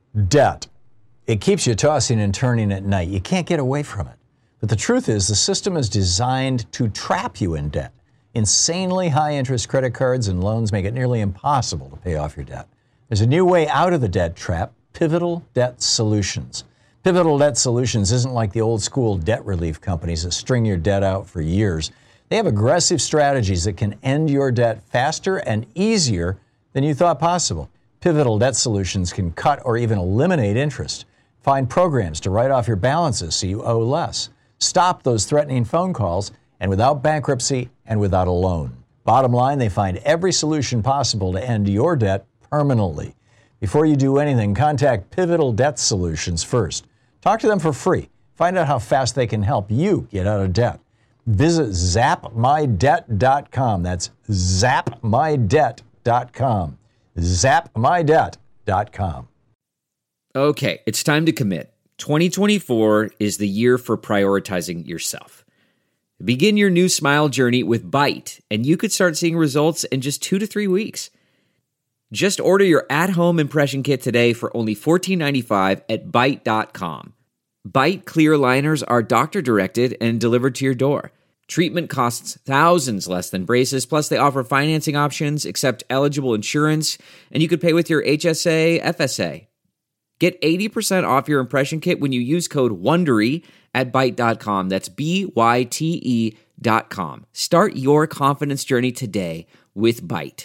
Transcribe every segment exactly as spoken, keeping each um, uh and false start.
Debt. It keeps you tossing and turning at night. You can't get away from it. But the truth is, the system is designed to trap you in debt. Insanely high interest credit cards and loans make it nearly impossible to pay off your debt. There's a new way out of the debt trap: Pivotal Debt Solutions. Pivotal Debt Solutions isn't like the old school debt relief companies that string your debt out for years. They have aggressive strategies that can end your debt faster and easier than you thought possible. Pivotal Debt Solutions can cut or even eliminate interest. Find programs to write off your balances so you owe less. Stop those threatening phone calls, and without bankruptcy and without a loan. Bottom line, they find every solution possible to end your debt permanently. Before you do anything, contact Pivotal Debt Solutions first. Talk to them for free. Find out how fast they can help you get out of debt. Visit zap my debt dot com. That's zap my debt dot com. zap my debt dot com. Okay, it's time to commit. twenty twenty-four is the year for prioritizing yourself. Begin your new smile journey with Byte, and you could start seeing results in just two to three weeks. Just order your at-home impression kit today for only fourteen ninety-five at byte dot com. Byte clear liners are doctor-directed and delivered to your door. Treatment costs thousands less than braces, plus they offer financing options, accept eligible insurance, and you could pay with your H S A, F S A. Get eighty percent off your impression kit when you use code WONDERY at byte dot com. That's B Y T E dot com. Start your confidence journey today with Byte.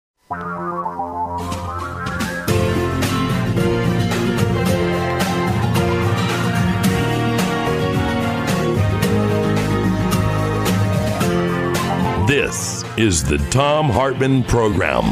This is the Thom Hartmann Program.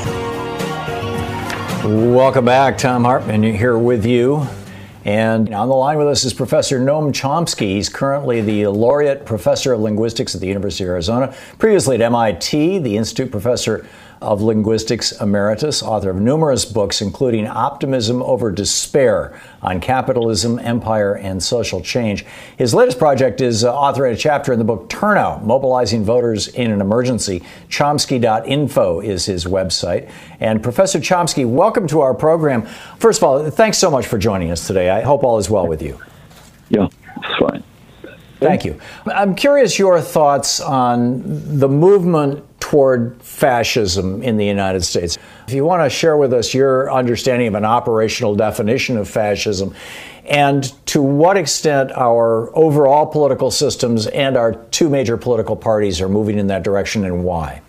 Welcome back. Thom Hartmann here with you. And on the line with us is Professor Noam Chomsky. He's currently the Laureate Professor of Linguistics at the University of Arizona, previously at M I T, the Institute Professor of Linguistics Emeritus, author of numerous books, including Optimism Over Despair on Capitalism, Empire, and Social Change. His latest project is uh, authoring a chapter in the book Turnout, Mobilizing Voters in an Emergency. Chomsky dot info is his website. And Professor Chomsky, welcome to our program. First of all, thanks so much for joining us today. I hope all is well with you. Yeah, it's fine. Thank you. I'm curious your thoughts on the movement toward fascism in the United States. If you want to share with us your understanding of an operational definition of fascism, and to what extent our overall political systems and our two major political parties are moving in that direction, and why.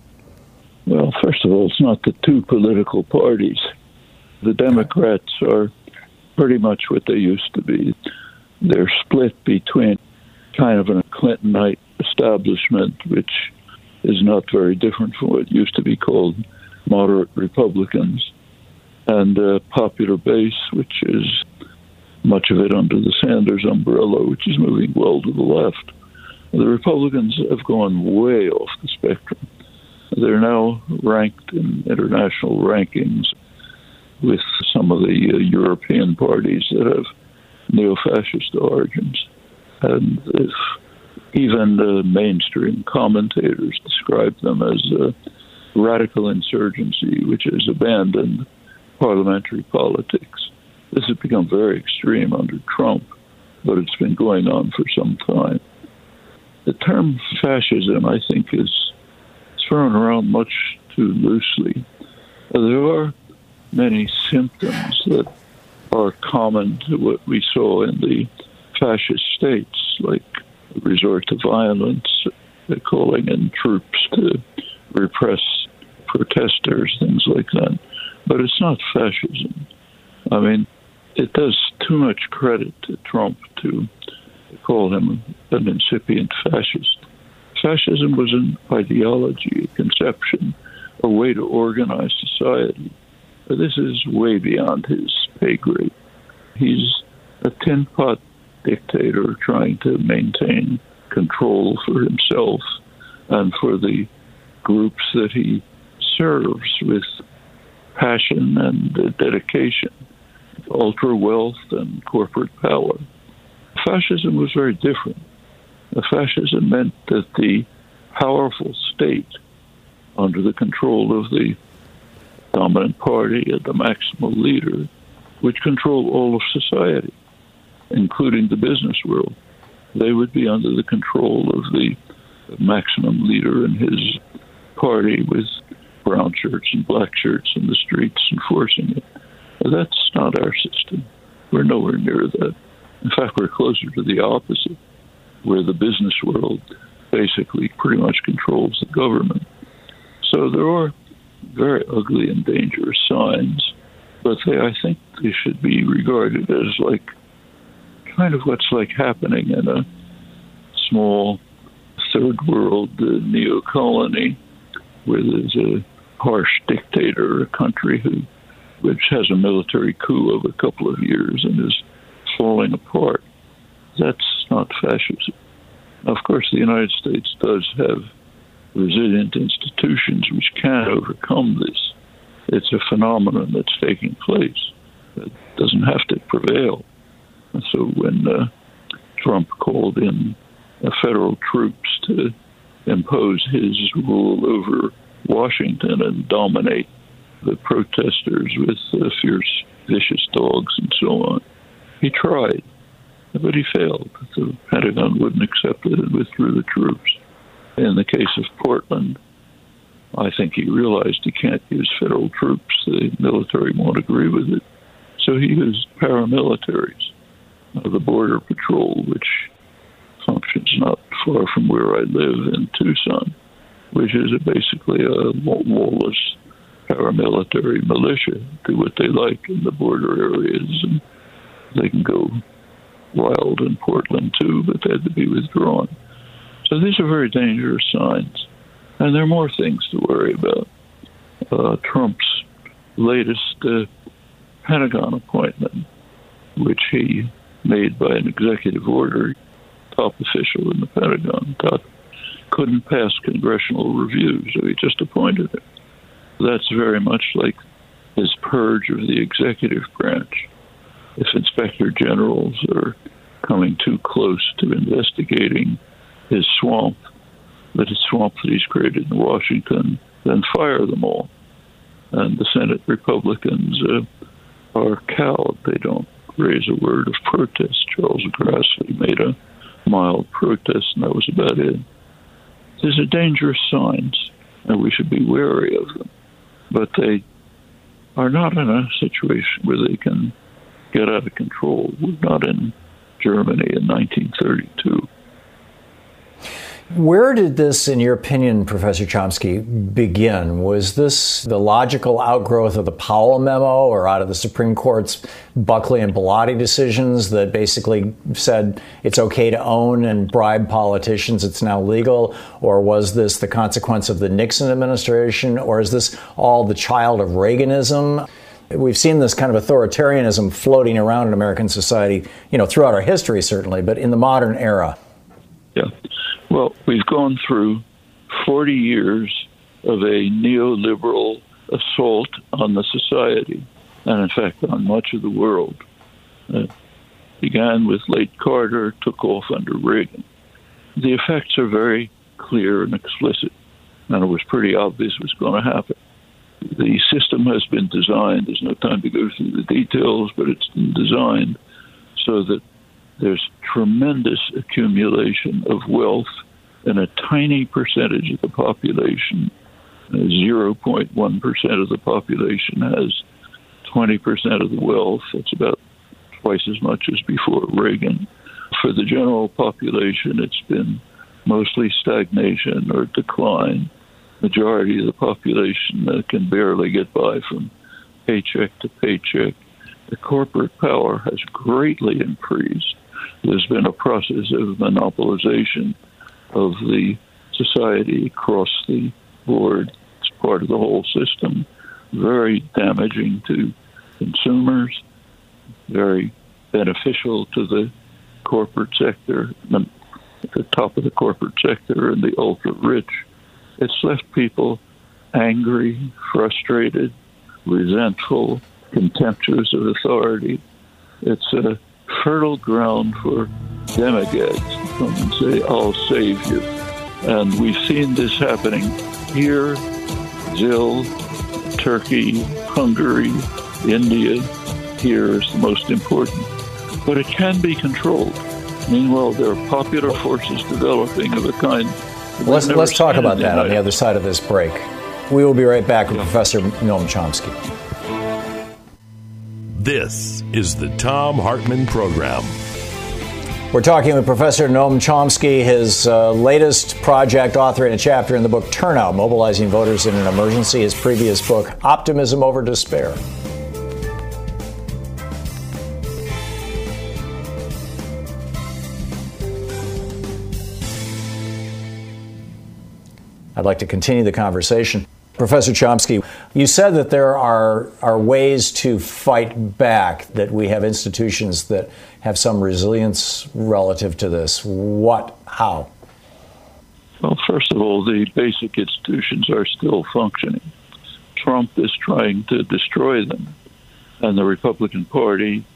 Well, first of all, it's not the two political parties. The Democrats are pretty much what they used to be. They're split between kind of a Clintonite establishment, which is not very different from what used to be called moderate Republicans, and a popular base, which is much of it under the Sanders umbrella, which is moving well to the left. The Republicans have gone way off the spectrum. They're now ranked in international rankings with some of the uh, European parties that have neo-fascist origins. And if even the mainstream commentators describe them as a radical insurgency, which has abandoned parliamentary politics. This has become very extreme under Trump, but it's been going on for some time. The term fascism, I think, is thrown around much too loosely. There are many symptoms that are common to what we saw in the fascist states, like resort to violence, calling in troops to repress protesters, things like that. But it's not fascism. I mean, it does too much credit to Trump to call him an incipient fascist. Fascism was an ideology, a conception, a way to organize society. But this is way beyond his pay grade. He's a tin-pot dictator trying to maintain control for himself and for the groups that he serves with passion and dedication, ultra wealth and corporate power. Fascism was very different. Fascism meant that the powerful state, under the control of the dominant party and the maximal leader, which control all of society, including the business world. They would be under the control of the maximum leader and his party with brown shirts and black shirts in the streets enforcing it. That's not our system. We're nowhere near that. In fact, we're closer to the opposite, where the business world basically pretty much controls the government. So there are very ugly and dangerous signs, but they, I think they should be regarded as like kind of what's like happening in a small third world uh, neo-colony where there's a harsh dictator, a country who which has a military coup of a couple of years and is falling apart. That's not fascism. Of course, the United States does have resilient institutions which can overcome this. It's a phenomenon that's taking place. It doesn't have to prevail. And so when uh, Trump called in uh, federal troops to impose his rule over Washington and dominate the protesters with uh, fierce, vicious dogs and so on, he tried, but he failed. The Pentagon wouldn't accept it and withdrew the troops. In the case of Portland, I think he realized he can't use federal troops. The military won't agree with it. So he used paramilitaries, uh, the Border Patrol, which functions not far from where I live in Tucson, which is a basically a lawless paramilitary militia, do what they like in the border areas, and they can go wild in Portland too, but they had to be withdrawn. So these are very dangerous signs, and there are more things to worry about. Uh, Trump's latest uh, Pentagon appointment, which he made by an executive order, top official in the Pentagon, got, couldn't pass congressional review, so he just appointed him. That's very much like his purge of the executive branch. If inspector generals are coming too close to investigating his swamp, that his swamp that he's created in Washington, then fire them all. And the Senate Republicans uh, are cowed. They don't raise a word of protest. Charles Grassley made a mild protest, and that was about it. These are dangerous signs, and we should be wary of them. But they are not in a situation where they can get out of control. We're not in Germany in nineteen thirty-two. Where did this, in your opinion, Professor Chomsky, begin? Was this the logical outgrowth of the Powell memo or out of the Supreme Court's Buckley and Bellotti decisions that basically said it's okay to own and bribe politicians, it's now legal? Or was this the consequence of the Nixon administration? Or is this all the child of Reaganism? We've seen this kind of authoritarianism floating around in American society, you know, throughout our history, certainly, but in the modern era. Yeah. Well, we've gone through forty years of a neoliberal assault on the society, and in fact on much of the world. It began with late Carter, took off under Reagan. The effects are very clear and explicit, and it was pretty obvious what's going to happen. The system has been designed, there's no time to go through the details, but it's been designed so that there's tremendous accumulation of wealth in a tiny percentage of the population. zero point one percent of the population has twenty percent of the wealth. It's about twice as much as before Reagan. For the general population, it's been mostly stagnation or decline. Majority of the population uh, can barely get by from paycheck to paycheck. The corporate power has greatly increased. There's been a process of monopolization of the society across the board. It's part of the whole system. Very damaging to consumers, very beneficial to the corporate sector, the, the top of the corporate sector and the ultra-rich. It's left people angry, frustrated, resentful, contemptuous of authority. It's a fertile ground for demagogues to come and say, I'll save you. And we've seen this happening here, Brazil, Turkey, Hungary, India, here is the most important. But it can be controlled. Meanwhile, there are popular forces developing of a kind. Let's, let's talk about that on the other side of this break. We will be right back with yeah. Professor Noam Chomsky. This is the Thom Hartmann Program. We're talking with Professor Noam Chomsky, his uh, latest project, authoring a chapter in the book Turnout, Mobilizing Voters in an Emergency, his previous book, Optimism Over Despair. I'd like to continue the conversation. Professor Chomsky, you said that there are, are ways to fight back, that we have institutions that have some resilience relative to this. What? How? Well, first of all, the basic institutions are still functioning. Trump is trying to destroy them. And the Republican Party,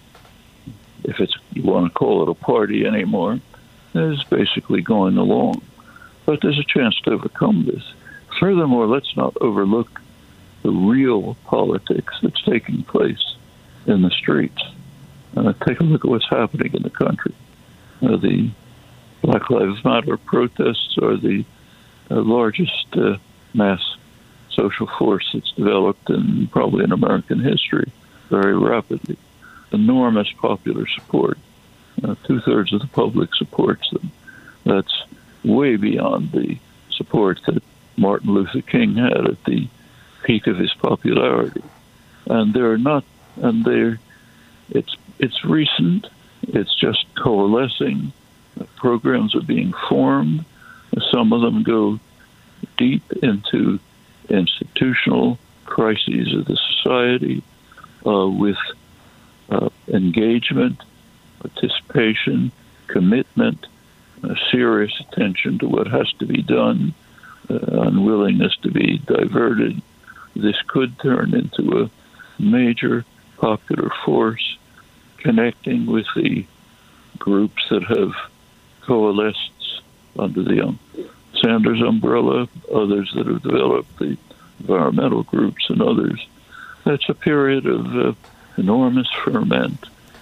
if it's you want to call it a party anymore, is basically going along. But there's a chance to overcome this. Furthermore, let's not overlook the real politics that's taking place in the streets. Uh, take a look at what's happening in the country. Uh, the Black Lives Matter protests are the uh, largest uh, mass social force that's developed in probably in American history very rapidly. Enormous popular support. Uh, two-thirds of the public supports them. That's way beyond the support that Martin Luther King had at the peak of his popularity. And they're not, and they're, it's, it's recent, it's just coalescing. Programs are being formed. Some of them go deep into institutional crises of the society uh, with uh, engagement, participation, commitment, uh, serious attention to what has to be done, uh, unwillingness to be diverted. This could turn into a major popular force connecting with the groups that have coalesced under the um, Sanders umbrella, others that have developed, the environmental groups and others. That's a period of uh, enormous ferment,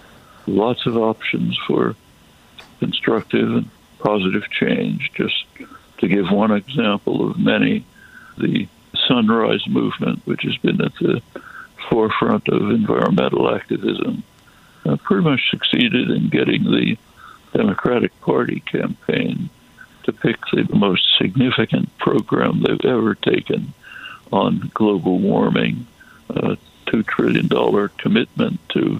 lots of options for constructive and positive change. Just to give one example of many, the Sunrise Movement, which has been at the forefront of environmental activism, uh, pretty much succeeded in getting the Democratic Party campaign to pick the most significant program they've ever taken on global warming, a two trillion dollars commitment to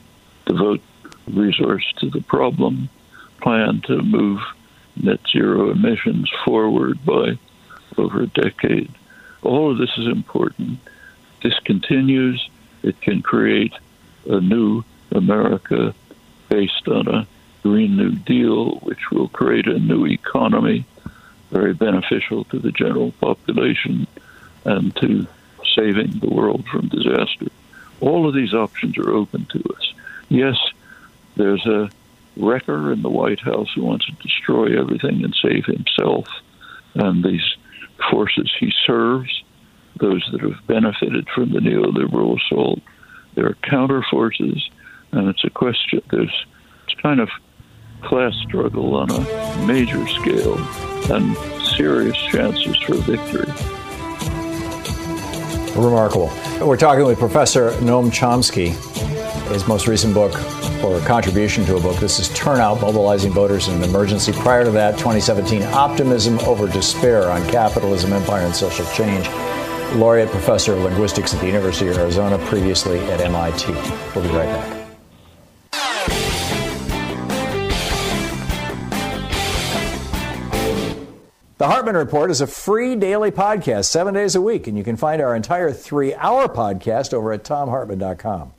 devote resource to the problem, plan to move net zero emissions forward by over a decade. All of this is important. This continues. It can create a new America based on a Green New Deal, which will create a new economy, very beneficial to the general population and to saving the world from disaster. All of these options are open to us. Yes, there's a wrecker in the White House who wants to destroy everything and save himself, and these forces he serves, those that have benefited from the neoliberal assault, there are counter forces, and it's a question. There's it's kind of class struggle on a major scale and serious chances for victory. Remarkable. We're talking with Professor Noam Chomsky. His most recent book, or contribution to a book, this is Turnout, Mobilizing Voters in an Emergency. Prior to that, twenty seventeen, Optimism Over Despair on Capitalism, Empire, and Social Change. Laureate Professor of Linguistics at the University of Arizona, previously at M I T. We'll be right back. The Hartmann Report is a free daily podcast, seven days a week, and you can find our entire three-hour podcast over at tom hartmann dot com.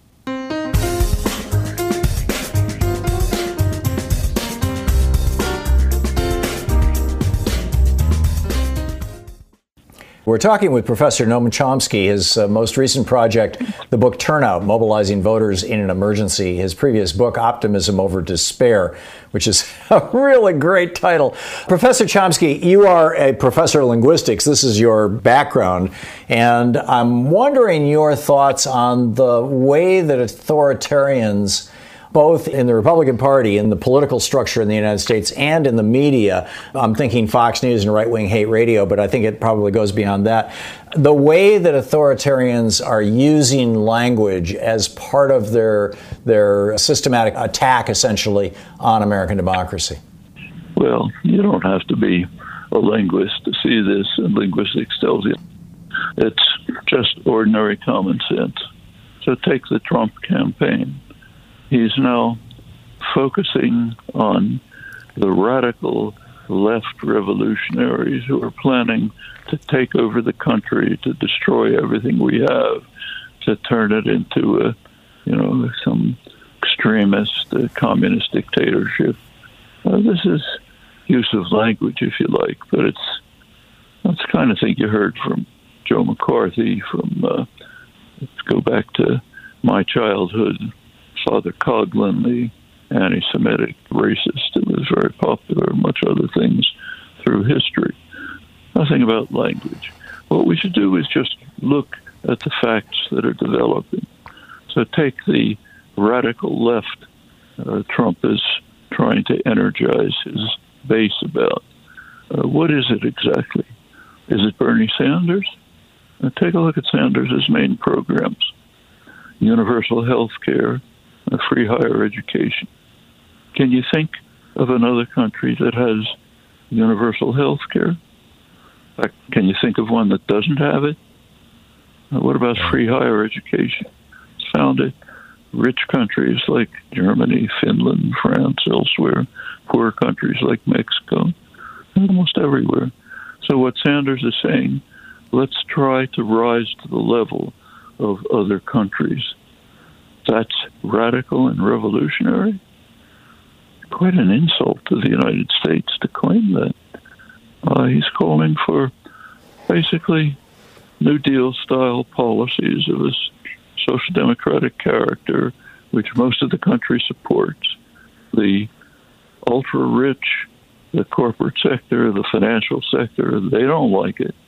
We're talking with Professor Noam Chomsky. His uh, most recent project, the book Turnout, Mobilizing Voters in an Emergency. His previous book, Optimism Over Despair, which is a really great title. Professor Chomsky, you are a professor of linguistics. This is your background. And I'm wondering your thoughts on the way that authoritarians, both in the Republican Party, in the political structure in the United States, and in the media. I'm thinking Fox News and right-wing hate radio, but I think it probably goes beyond that. The way that authoritarians are using language as part of their their systematic attack, essentially, on American democracy. Well, you don't have to be a linguist to see this, and linguistics tells you. It's just ordinary common sense. So take the Trump campaign. He's now focusing on the radical left revolutionaries who are planning to take over the country, to destroy everything we have, to turn it into a, you know, some extremist uh, communist dictatorship. Uh, this is use of language, if you like, but it's that's the kind of thing you heard from Joe McCarthy, from, uh, let's go back to my childhood, Father Coughlin, the anti-Semitic racist who was very popular, much other things through history. Nothing about language. What we should do is just look at the facts that are developing. So take the radical left uh, Trump is trying to energize his base about. Uh, what is it exactly? Is it Bernie Sanders? Now take a look at Sanders' main programs. Universal health care, free higher education. Can you think of another country that has universal health care? Can you think of one that doesn't have it? What about free higher education? It's found in rich countries like Germany, Finland, France, elsewhere, poor countries like Mexico, almost everywhere. So what Sanders is saying, let's try to rise to the level of other countries. That's radical and revolutionary. Quite an insult to the United States to claim that. Uh, he's calling for basically New Deal-style policies of a social democratic character, which most of the country supports. The ultra-rich, the corporate sector, the financial sector, they don't like it.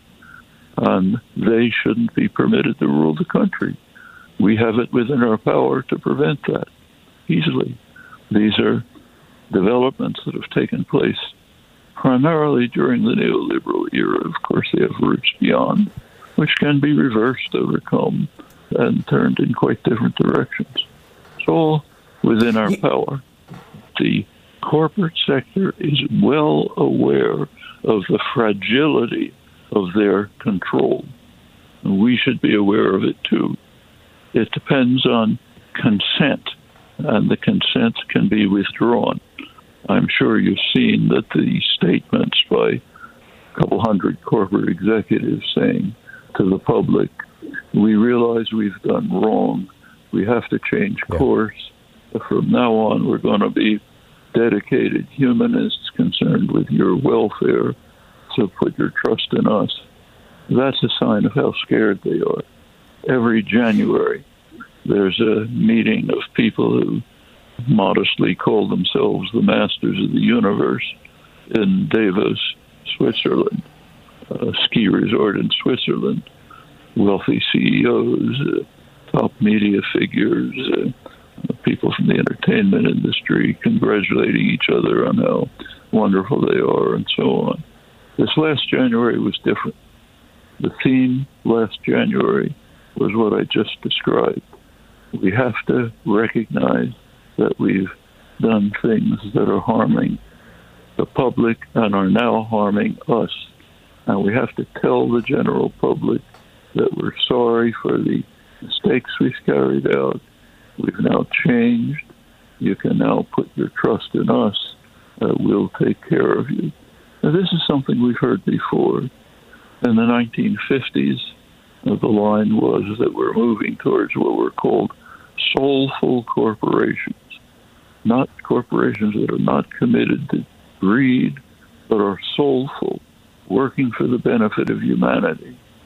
And they shouldn't be permitted to rule the country. We have it within our power to prevent that easily. These are developments that have taken place primarily during the neoliberal era. Of course, they have roots beyond, which can be reversed, overcome, and turned in quite different directions. It's all within our power. The corporate sector is well aware of the fragility of their control, and we should be aware of it too. It depends on consent, and the consent can be withdrawn. I'm sure you've seen that the statements by a couple hundred corporate executives saying to the public, we realize we've done wrong. We have to change course. From now on, we're going to be dedicated humanists concerned with your welfare, so put your trust in us. That's a sign of how scared they are. Every January, there's a meeting of people who modestly call themselves the masters of the universe in Davos, Switzerland, a ski resort in Switzerland. Wealthy C E Os, uh, top media figures, uh, people from the entertainment industry congratulating each other on how wonderful they are and so on. This last January was different. The theme last January was what I just described. We have to recognize that we've done things that are harming the public and are now harming us. And we have to tell the general public that we're sorry for the mistakes we've carried out. We've now changed. You can now put your trust in us. Uh, we'll take care of you. Now, this is something we've heard before. In the nineteen fifties, uh, the line was that we're moving towards what were called soulful corporations, not corporations that are not committed to greed, but are soulful, working for the benefit of humanity.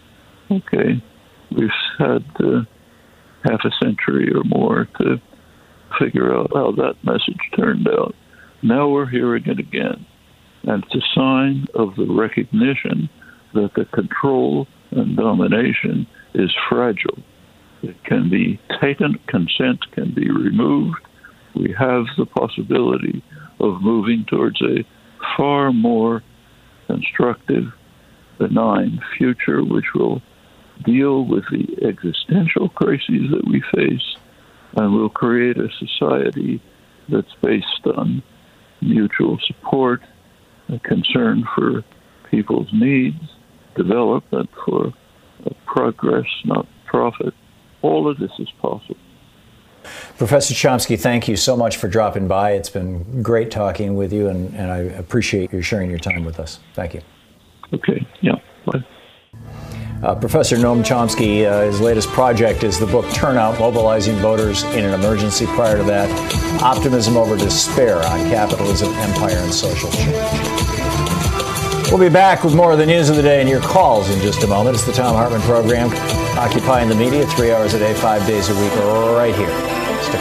Okay, we've had uh, half a century or more to figure out how that message turned out. Now we're hearing it again. And it's a sign of the recognition that the control and domination is fragile. It can be taken, consent can be removed. We have the possibility of moving towards a far more constructive, benign future, which will deal with the existential crises that we face and will create a society that's based on mutual support, a concern for people's needs, development for progress, not profit. All of this is possible. Professor Chomsky, thank you so much for dropping by. It's been great talking with you, and, and I appreciate you sharing your time with us. Thank you. Okay, yeah, bye. Uh, Professor Noam Chomsky, uh, his latest project is the book Turnout, Mobilizing Voters in an Emergency. Prior to that, Optimism Over Despair on Capitalism, Empire, and Social Change. We'll be back with more of the news of the day and your calls in just a moment. It's the Thom Hartmann Program, occupying the media three hours a day, five days a week, right here. Stick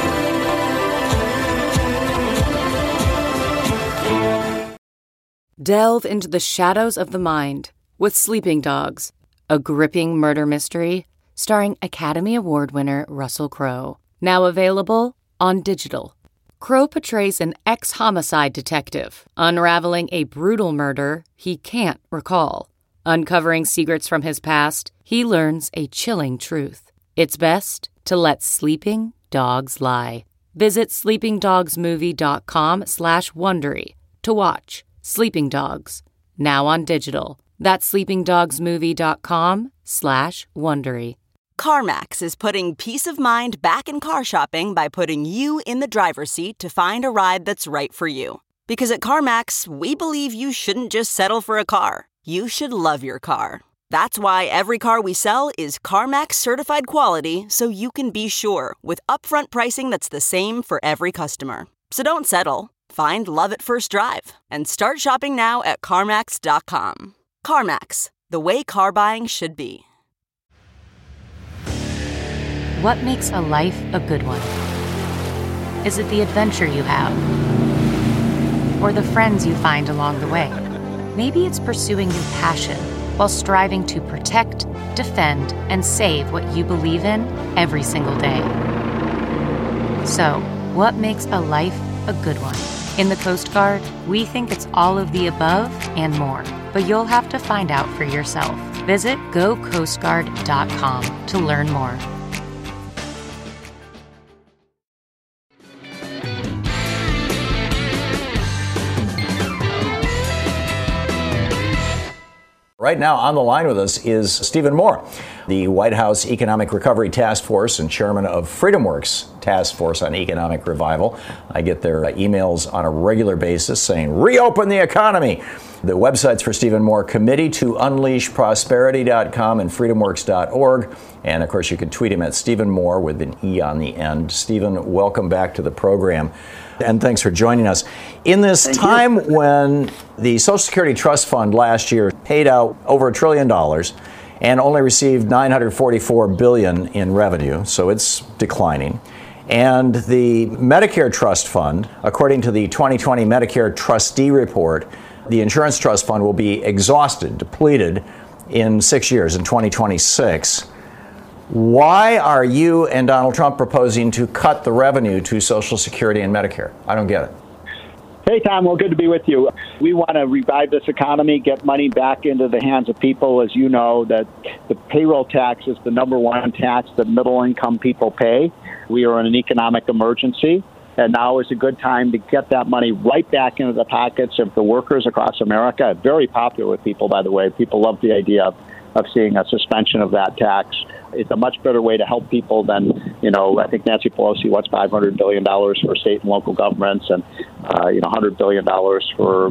around. Delve into the shadows of the mind with Sleeping Dogs, a gripping murder mystery starring Academy Award winner Russell Crowe. Now available on digital. Crowe portrays an ex-homicide detective unraveling a brutal murder he can't recall. Uncovering secrets from his past, he learns a chilling truth. It's best to let sleeping dogs lie. Visit sleepingdogsmovie.com slash Wondery to watch Sleeping Dogs, now on digital. That's sleepingdogsmovie.com slash Wondery. CarMax is putting peace of mind back in car shopping by putting you in the driver's seat to find a ride that's right for you. Because at CarMax, we believe you shouldn't just settle for a car. You should love your car. That's why every car we sell is CarMax certified quality, so you can be sure with upfront pricing that's the same for every customer. So don't settle. Find love at first drive and start shopping now at CarMax dot com. CarMax, the way car buying should be. What makes a life a good one? Is it the adventure you have? Or the friends you find along the way? Maybe it's pursuing your passion while striving to protect, defend, and save what you believe in every single day. So, what makes a life a good one? In the Coast Guard, we think it's all of the above and more, but you'll have to find out for yourself. Visit go coast guard dot com to learn more. Right now on the line with us is Stephen Moore, the White House Economic Recovery Task Force and chairman of FreedomWorks Task Force on Economic Revival. I get their emails on a regular basis saying, reopen the economy. The websites for Stephen Moore, committee to unleash prosperity dot com and freedom works dot org. And of course, you can tweet him at Stephen Moore with an E on the end. Stephen, welcome back to the program. And thanks for joining us. In this Thank time you. When the Social Security Trust Fund last year paid out over a trillion dollars and only received nine hundred forty-four billion dollars in revenue, so it's declining. And the Medicare Trust Fund, according to the twenty twenty Medicare Trustee Report, the Insurance Trust Fund will be exhausted, depleted in six years, in twenty twenty-six. Why are you and Donald Trump proposing to cut the revenue to Social Security and Medicare? I don't get it. Hey, Tom. Well, good to be with you. We want to revive this economy, get money back into the hands of people. As you know, that the payroll tax is the number one tax that middle-income people pay. We are in an economic emergency, and now is a good time to get that money right back into the pockets of the workers across America. Very popular with people, by the way. People love the idea of, of seeing a suspension of that tax. It's a much better way to help people than, you know, I think Nancy Pelosi wants five hundred billion dollars for state and local governments and, uh, you know, one hundred billion dollars for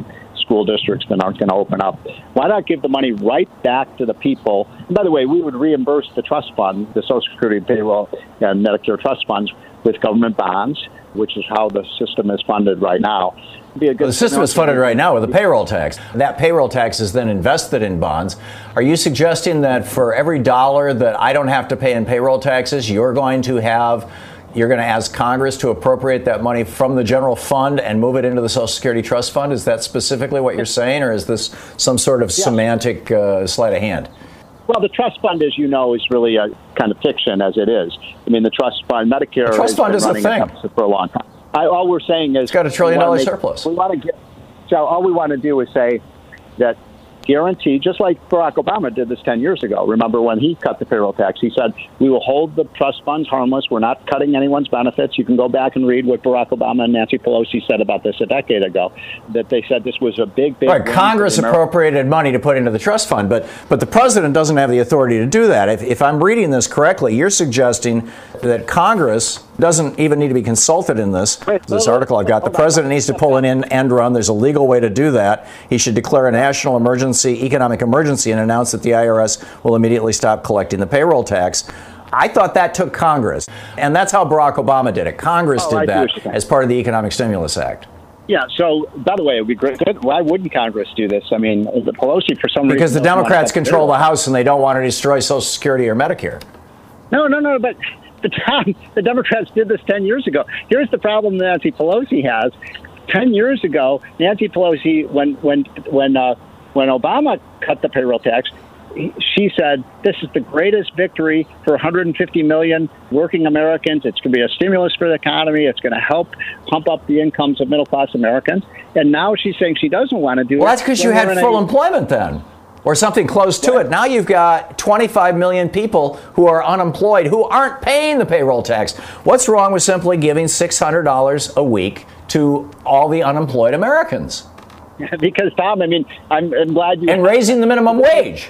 school districts that aren't going to open up. Why not give the money right back to the people? And by the way, we would reimburse the trust fund, the Social Security, payroll, and Medicare trust funds with government bonds, which is how the system is funded right now. Be a good well, the system is funded right now with a payroll tax. That payroll tax is then invested in bonds. Are you suggesting that for every dollar that I don't have to pay in payroll taxes, you're going to have, you're going to ask Congress to appropriate that money from the general fund and move it into the Social Security Trust Fund? Is that specifically what you're saying, or is this some sort of yeah. semantic uh, sleight of hand? Well, the trust fund, as you know, is really a kind of fiction as it is. I mean, the trust fund, Medicare, the trust fund is a thing for a long time. I, all we're saying is it's got a trillion dollar make, surplus. We want to get, so all we want to do is say that guarantee, just like Barack Obama did this ten years ago. Remember when he cut the payroll tax? He said, we will hold the trust funds harmless. We're not cutting anyone's benefits. You can go back and read what Barack Obama and Nancy Pelosi said about this a decade ago, that they said this was a big, big... Right, Congress appropriated money to put into the trust fund, but but the president doesn't have the authority to do that. If, if I'm reading this correctly, you're suggesting that Congress doesn't even need to be consulted in this. This article I've got, the president needs to pull an end run. There's a legal way to do that. He should declare a national emergency, economic emergency, and announce that the I R S will immediately stop collecting the payroll tax. I thought that took Congress, and that's how Barack Obama did it. Congress oh, did I that as part of the Economic Stimulus Act. Yeah, so, by the way, it would be great. Why wouldn't Congress do this? I mean, the Pelosi, for some reason... Because the Democrats control the House, and they don't want to destroy Social Security or Medicare. No, no, no, but... The, time, the Democrats did this ten years ago. Here's the problem Nancy Pelosi has. Ten years ago, Nancy Pelosi, when when when uh, when Obama cut the payroll tax, she said, this is the greatest victory for one hundred fifty million working Americans. It's going to be a stimulus for the economy. It's going to help pump up the incomes of middle-class Americans. And now she's saying she doesn't want to do well, it. Well, that's because you had full a- employment then. Or something close to it. Now you've got twenty-five million people who are unemployed who aren't paying the payroll tax. What's wrong with simply giving six hundred dollars a week to all the unemployed Americans? Because, Tom, I mean, I'm, I'm glad you... And raising the minimum wage.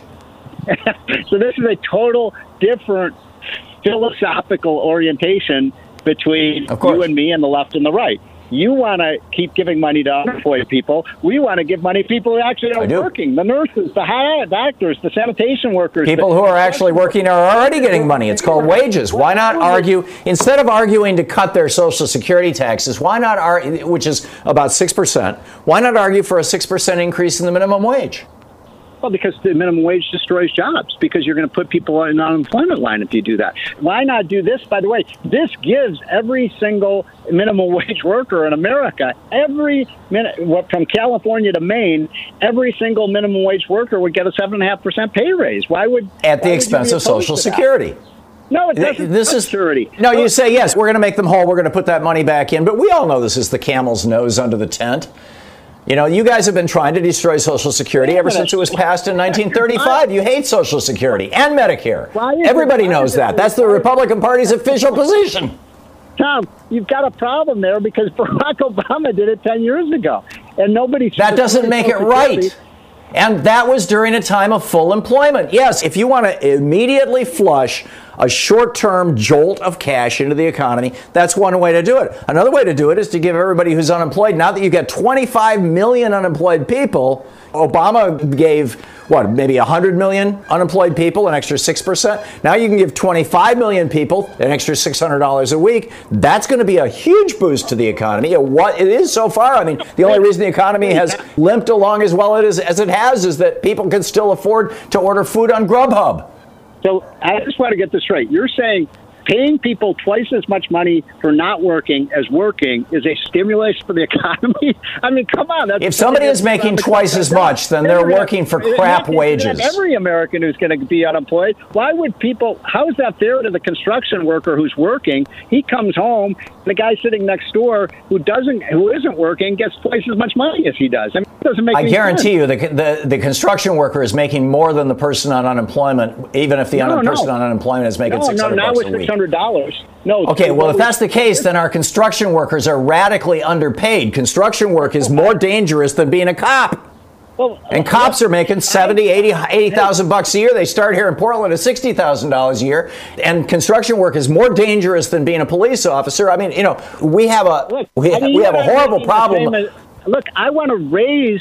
So this is a total different philosophical orientation between you and me and the left and the right. You want to keep giving money to unemployed people. We want to give money to people who actually are working. The nurses, the high doctors, the sanitation workers. People the, who are actually working are already getting money. It's called wages. Why not argue, instead of arguing to cut their Social Security taxes, why not argue, which is about six percent, why not argue for a six percent increase in the minimum wage? Well, because the minimum wage destroys jobs, because you're going to put people on an unemployment line if you do that. Why not do this? By the way, this gives every single minimum wage worker in America, every minute, from California to Maine, every single minimum wage worker would get a seven point five percent pay raise. Why would At the expense of Social Security. No, it doesn't. This is security. No, you say, yes, we're going to make them whole. We're going to put that money back in. But we all know this is the camel's nose under the tent. You know, you guys have been trying to destroy Social Security ever since it was passed in nineteen thirty-five. You hate Social Security and Medicare. Everybody knows that. That's the Republican Party's official position. Tom, you've got a problem there because Barack Obama did it ten years ago. And nobody... That doesn't make it right. And that was during a time of full employment. Yes, if you want to immediately flush a short-term jolt of cash into the economy, that's one way to do it. Another way to do it is to give everybody who's unemployed, now that you've got twenty-five million unemployed people, Obama gave, what, maybe one hundred million unemployed people an extra six percent. Now you can give twenty-five million people an extra six hundred dollars a week. That's going to be a huge boost to the economy. What it is so far, I mean, the only reason the economy has limped along as well as it has is that people can still afford to order food on Grubhub. So I just want to get this straight. You're saying paying people twice as much money for not working as working is a stimulus for the economy? I mean, come on. That's if somebody is making twice as much, then they're working for crap wages. Every American who's going to be unemployed, why would people, how is that fair to the construction worker who's working? He comes home, the guy sitting next door who doesn't, who isn't working gets twice as much money as he does. I mean, it doesn't make I any guarantee sense. you the, the the construction worker is making more than the person on unemployment, even if the no, un- no. person on unemployment is making no, six hundred no, bucks a now it's week. six hundred dollars. No. Okay, well, if that's the case, then our construction workers are radically underpaid. Construction work is more dangerous than being a cop. Well, and cops are making seventy, eighty, eighty thousand bucks a year. They start here in Portland at sixty thousand dollars a year. And construction work is more dangerous than being a police officer. I mean, you know, we have a look, we, I mean, we have a horrible problem. As, look, I want to raise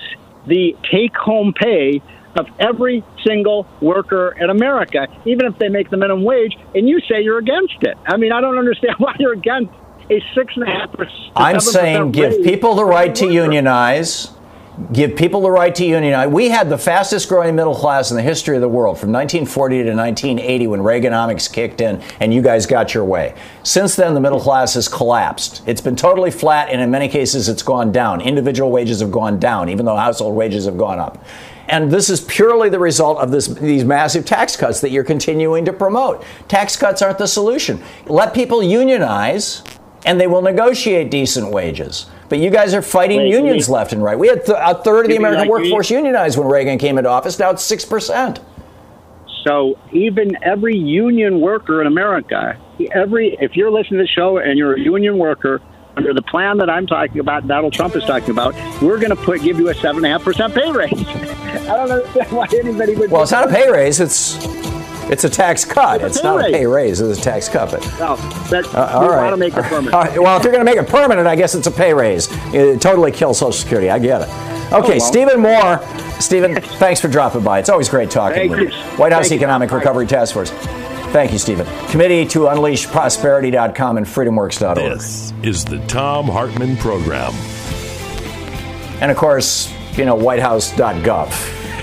the take-home pay of every single worker in America, even if they make the minimum wage, and you say you're against it. I mean, I don't understand why you're against a six and a half percent. I'm saying give people the right to unionize. Give people the right to unionize. We had the fastest growing middle class in the history of the world from nineteen forty to nineteen eighty when Reaganomics kicked in and you guys got your way. Since then, the middle class has collapsed. It's been totally flat, and in many cases, it's gone down. Individual wages have gone down, even though household wages have gone up. And this is purely the result of this, these massive tax cuts that you're continuing to promote. Tax cuts aren't the solution. Let people unionize, and they will negotiate decent wages. But you guys are fighting Wait, unions wait. left and right. We had th- a third of the American like workforce me? unionized when Reagan came into office. Now it's six percent. So even every union worker in America, every if you're listening to the show and you're a union worker, under the plan that I'm talking about, Donald Trump is talking about, we're going to put give you a seven point five percent pay raise. I don't understand why anybody would... Well, it's not a pay raise. It's... It's a tax cut. It's, it's not raise. a pay raise. It's a tax cut. But no, that, uh, we all right. want to make it permanent. All right. Well, if you're going to make it permanent, I guess it's a pay raise. It totally kills Social Security. I get it. Okay, oh, well. Stephen Moore. Stephen, thanks for dropping by. It's always great talking Thank with you. you. White House Thank Economic you. Recovery Task Force. Thank you, Stephen. Committee to Unleash Prosperity dot com and freedom works dot org. This is the Thom Hartmann Program. And, of course, you know, white house dot gov.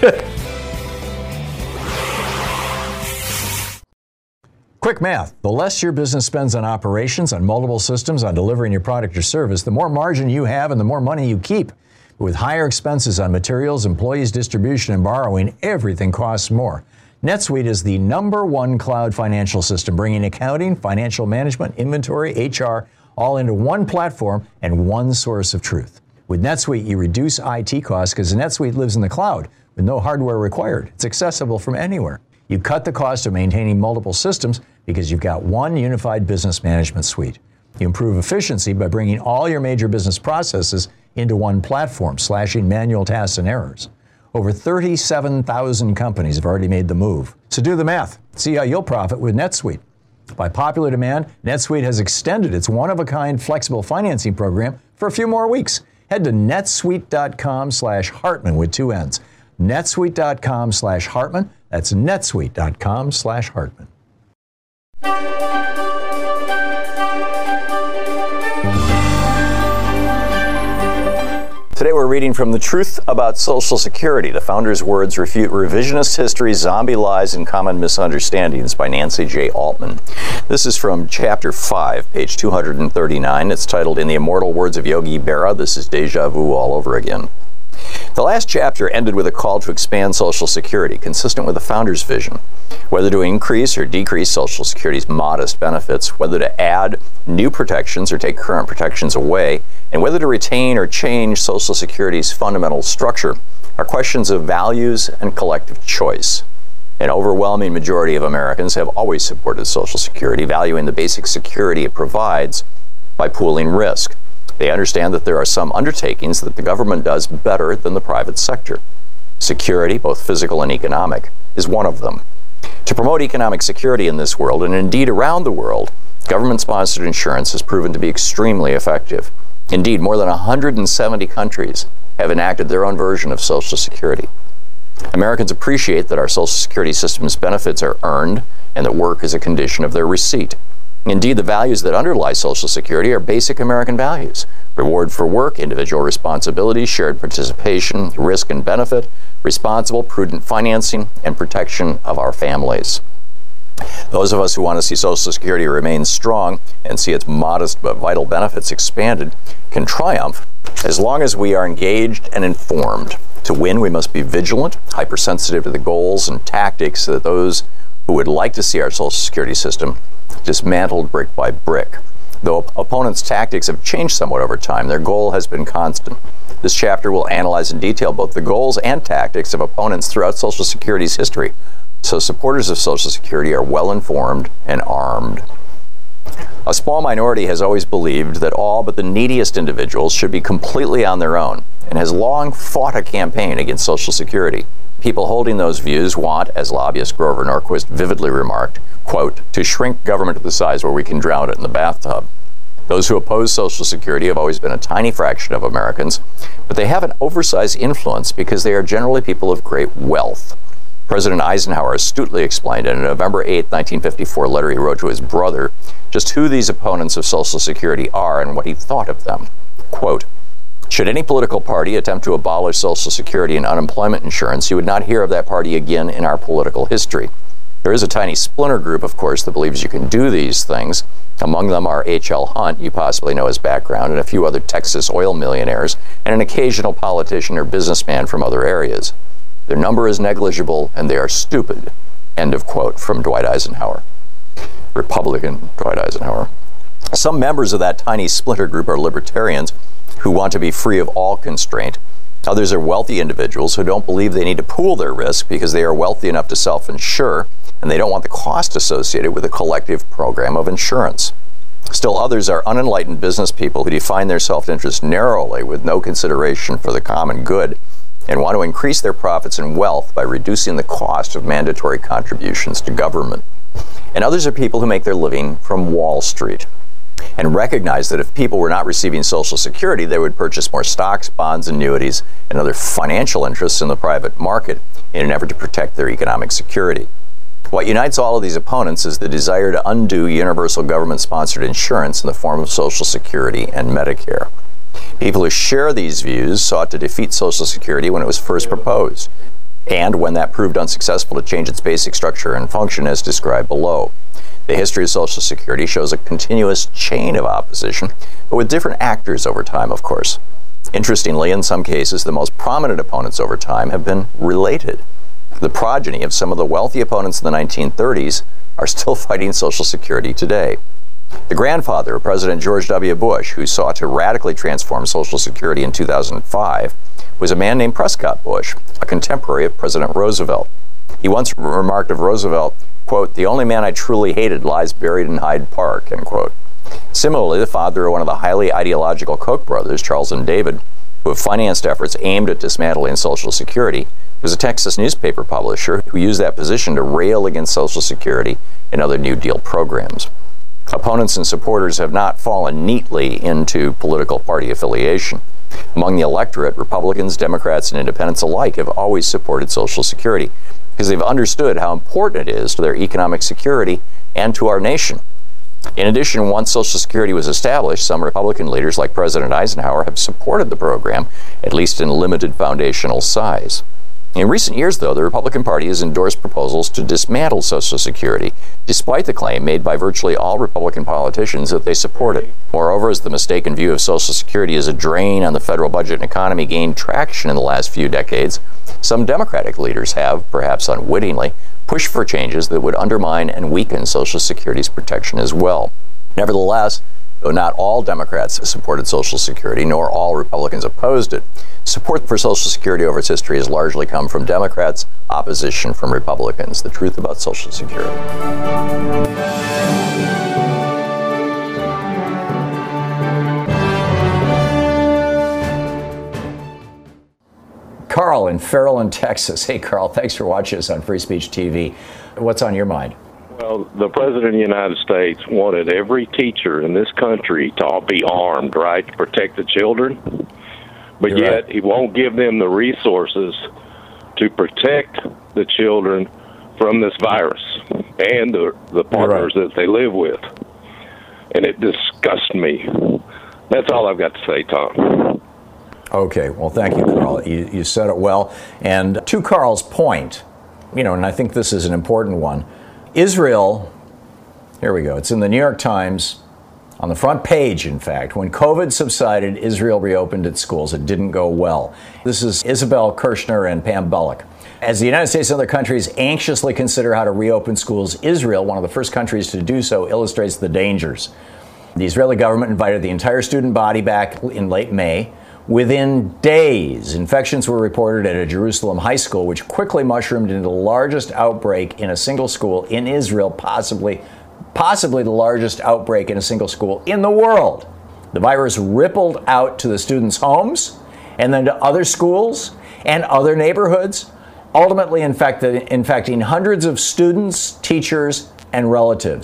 Quick math. The less your business spends on operations, on multiple systems, on delivering your product or service, the more margin you have and the more money you keep. But with higher expenses on materials, employees, distribution, and borrowing, everything costs more. NetSuite is the number one cloud financial system, bringing accounting, financial management, inventory, H R, all into one platform and one source of truth. With NetSuite, you reduce I T costs because NetSuite lives in the cloud with no hardware required. It's accessible from anywhere. You cut the cost of maintaining multiple systems because you've got one unified business management suite. You improve efficiency by bringing all your major business processes into one platform, slashing manual tasks and errors. Over thirty-seven thousand companies have already made the move. So do the math. See how you'll profit with NetSuite. By popular demand, NetSuite has extended its one-of-a-kind flexible financing program for a few more weeks. Head to netsuite.com slash Hartman with two N's. netsuite.com slash Hartman. That's netsuite.com slash Hartman. Today we're reading from The Truth About Social Security. The founder's words refute revisionist history, zombie lies, and common misunderstandings by Nancy J. Altman. This is from chapter five, page two hundred thirty-nine. It's titled, In the Immortal Words of Yogi Berra. This is deja vu all over again. The last chapter ended with a call to expand Social Security, consistent with the founder's vision. Whether to increase or decrease Social Security's modest benefits, whether to add new protections or take current protections away, and whether to retain or change Social Security's fundamental structure are questions of values and collective choice. An overwhelming majority of Americans have always supported Social Security, valuing the basic security it provides by pooling risk. They understand that there are some undertakings that the government does better than the private sector. Security, both physical and economic, is one of them. To promote economic security in this world, and indeed around the world, government-sponsored insurance has proven to be extremely effective. Indeed, more than one hundred seventy countries have enacted their own version of Social Security. Americans appreciate that our Social Security system's benefits are earned and that work is a condition of their receipt. Indeed, the values that underlie Social Security are basic American values: reward for work, individual responsibility, shared participation, risk and benefit, responsible, prudent financing, and protection of our families. Those of us who want to see Social Security remain strong and see its modest but vital benefits expanded can triumph as long as we are engaged and informed. To win, we must be vigilant, hypersensitive to the goals and tactics that those who would like to see our Social Security system dismantled brick by brick. Though opponents' tactics have changed somewhat over time, their goal has been constant. This chapter will analyze in detail both the goals and tactics of opponents throughout Social Security's history, so supporters of Social Security are well informed and armed. A small minority has always believed that all but the neediest individuals should be completely on their own, and has long fought a campaign against Social Security. People holding those views want, as lobbyist Grover Norquist vividly remarked, quote, to shrink government to the size where we can drown it in the bathtub. Those who oppose Social Security have always been a tiny fraction of Americans, but they have an oversized influence because they are generally people of great wealth. President Eisenhower astutely explained in a November eighth, nineteen fifty-four letter he wrote to his brother just who these opponents of Social Security are and what he thought of them. Quote, "Should any political party attempt to abolish Social Security and unemployment insurance, you would not hear of that party again in our political history. There is a tiny splinter group, of course, that believes you can do these things. Among them are H L Hunt, you possibly know his background, and a few other Texas oil millionaires, and an occasional politician or businessman from other areas. Their number is negligible, and they are stupid." End of quote from Dwight Eisenhower. Republican Dwight Eisenhower. Some members of that tiny splinter group are libertarians who want to be free of all constraint. Others are wealthy individuals who don't believe they need to pool their risk because they are wealthy enough to self-insure, and they don't want the cost associated with a collective program of insurance. Still others are unenlightened business people who define their self-interest narrowly with no consideration for the common good and want to increase their profits and wealth by reducing the cost of mandatory contributions to government. And others are people who make their living from Wall Street and recognize that if people were not receiving Social Security, they would purchase more stocks, bonds, annuities, and other financial interests in the private market in an effort to protect their economic security. What unites all of these opponents is the desire to undo universal government-sponsored insurance in the form of Social Security and Medicare. People who share these views sought to defeat Social Security when it was first proposed, and when that proved unsuccessful to change its basic structure and function as described below. The history of Social Security shows a continuous chain of opposition, but with different actors over time, of course. Interestingly, in some cases, the most prominent opponents over time have been related. The progeny of some of the wealthy opponents in the nineteen thirties are still fighting Social Security today. The grandfather of President George W. Bush, who sought to radically transform Social Security in two thousand five, was a man named Prescott Bush, a contemporary of President Roosevelt. He once remarked of Roosevelt, quote, "The only man I truly hated lies buried in Hyde Park," end quote. Similarly, the father of one of the highly ideological Koch brothers, Charles and David, who have financed efforts aimed at dismantling Social Security, was a Texas newspaper publisher who used that position to rail against Social Security and other New Deal programs. Opponents and supporters have not fallen neatly into political party affiliation. Among the electorate, Republicans, Democrats, and independents alike have always supported Social Security because they've understood how important it is to their economic security and to our nation. In addition, once Social Security was established, some Republican leaders like President Eisenhower have supported the program, at least in limited foundational size. In recent years, though, the Republican Party has endorsed proposals to dismantle Social Security, despite the claim made by virtually all Republican politicians that they support it. Moreover, as the mistaken view of Social Security as a drain on the federal budget and economy gained traction in the last few decades, some Democratic leaders have, perhaps unwittingly, pushed for changes that would undermine and weaken Social Security's protection as well. Nevertheless, though not all Democrats supported Social Security, nor all Republicans opposed it, support for Social Security over its history has largely come from Democrats, opposition from Republicans. The truth about Social Security. Carl in Fairland, Texas. Hey, Carl, thanks for watching us on Free Speech T V. What's on your mind? Well, the President of the United States wanted every teacher in this country to all be armed, right, to protect the children. But You're yet right. he won't give them the resources to protect the children from this virus and the, the partners right. that they live with. And it disgusts me. That's all I've got to say, Tom. Okay, well, thank you, Carl. You, you said it well. And to Carl's point, you know, and I think this is an important one, Israel, here we go, it's in the New York Times, on the front page, in fact, when COVID subsided, Israel reopened its schools. It didn't go well. This is Isabel Kirshner and Pam Bullock. As the United States and other countries anxiously consider how to reopen schools, Israel, one of the first countries to do so, illustrates the dangers. The Israeli government invited the entire student body back in late May. Within days, infections were reported at a Jerusalem high school, which quickly mushroomed into the largest outbreak in a single school in Israel, possibly, possibly the largest outbreak in a single school in the world. The virus rippled out to the students' homes and then to other schools and other neighborhoods, ultimately infected, infecting hundreds of students, teachers, and relatives.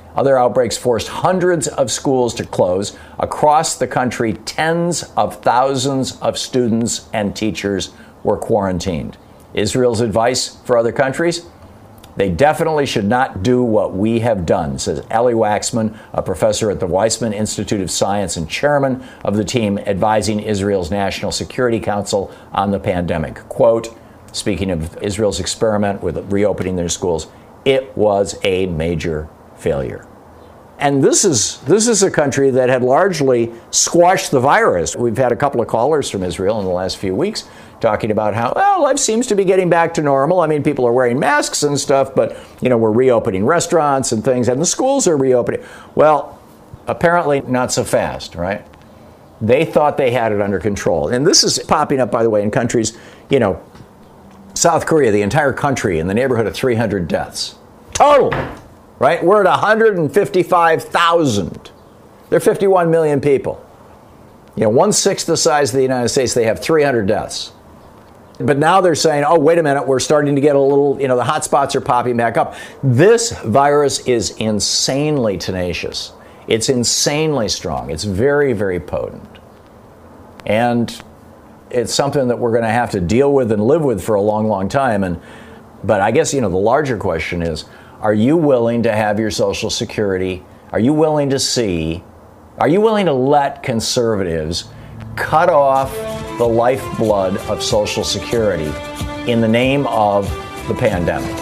Other outbreaks forced hundreds of schools to close. Across the country, tens of thousands of students and teachers were quarantined. Israel's advice for other countries? They definitely should not do what we have done, says Ellie Waxman, a professor at the Weizmann Institute of Science and chairman of the team advising Israel's National Security Council on the pandemic. Quote, speaking of Israel's experiment with reopening their schools, it was a major failure. And this is this is a country that had largely squashed the virus. We've had a couple of callers from Israel in the last few weeks talking about how, well, life seems to be getting back to normal. I mean, people are wearing masks and stuff, but, you know, we're reopening restaurants and things, and the schools are reopening. Well, apparently not so fast, right? They thought they had it under control. And this is popping up, by the way, in countries, you know, South Korea, the entire country in the neighborhood of three hundred deaths. Total, right? We're at one hundred fifty-five thousand. They're fifty-one million people. You know, one-sixth the size of the United States, they have three hundred deaths. But now they're saying, oh, wait a minute, we're starting to get a little, you know, the hot spots are popping back up. This virus is insanely tenacious. It's insanely strong. It's very, very potent. And it's something that we're going to have to deal with and live with for a long, long time. And but I guess, you know, the larger question is, are you willing to have your Social Security? Are you willing to see, are you willing to let conservatives cut off the lifeblood of Social Security in the name of the pandemic?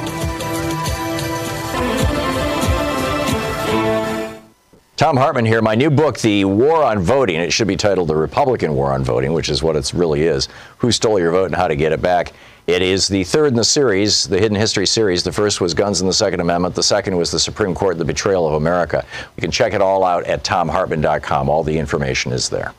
Thom Hartmann here. My new book, The War on Voting, it should be titled The Republican War on Voting, which is what it really is. Who stole your vote and how to get it back. It is the third in the series, the Hidden History series. The first was Guns and the Second Amendment. The second was the Supreme Court, The Betrayal of America. You can check it all out at thom hartmann dot com. All the information is there.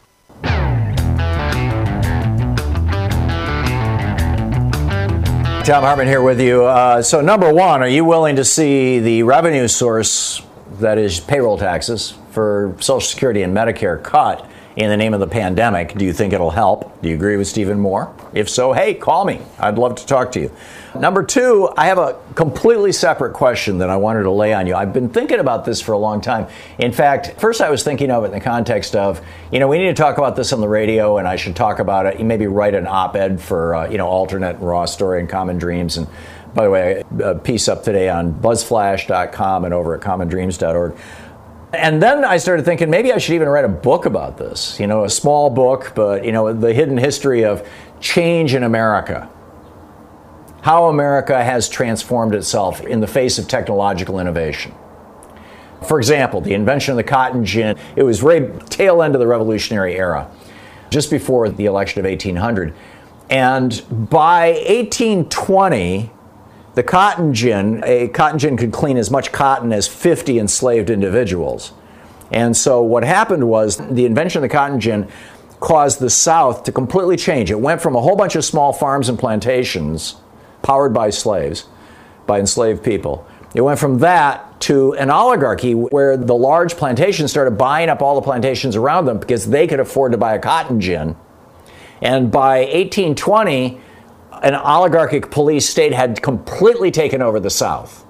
Thom Hartmann here with you. Uh, so number one, are you willing to see the revenue source, that is payroll taxes, for Social Security and Medicare cut in the name of the pandemic? Do you think it'll help? Do you agree with Stephen Moore? If so, hey, call me. I'd love to talk to you. Number two, I have a completely separate question that I wanted to lay on you. I've been thinking about this for a long time. In fact, first I was thinking of it in the context of, you know, we need to talk about this on the radio, and I should talk about it. You maybe write an op-ed for, uh, you know, Alternate and Raw Story and Common Dreams. And by the way, a piece up today on buzz flash dot com and over at common dreams dot org. And then I started thinking maybe I should even write a book about this, you know, a small book, but, you know, the hidden history of change in America. How America has transformed itself in the face of technological innovation. For example, the invention of the cotton gin, it was right tail end of the Revolutionary era, just before the election of eighteen hundred. And by eighteen twenty, the cotton gin, a cotton gin could clean as much cotton as fifty enslaved individuals. And so what happened was the invention of the cotton gin caused the South to completely change. It went from a whole bunch of small farms and plantations powered by slaves, by enslaved people. It went from that to an oligarchy where the large plantations started buying up all the plantations around them because they could afford to buy a cotton gin. And by eighteen twenty, an oligarchic police state had completely taken over the South.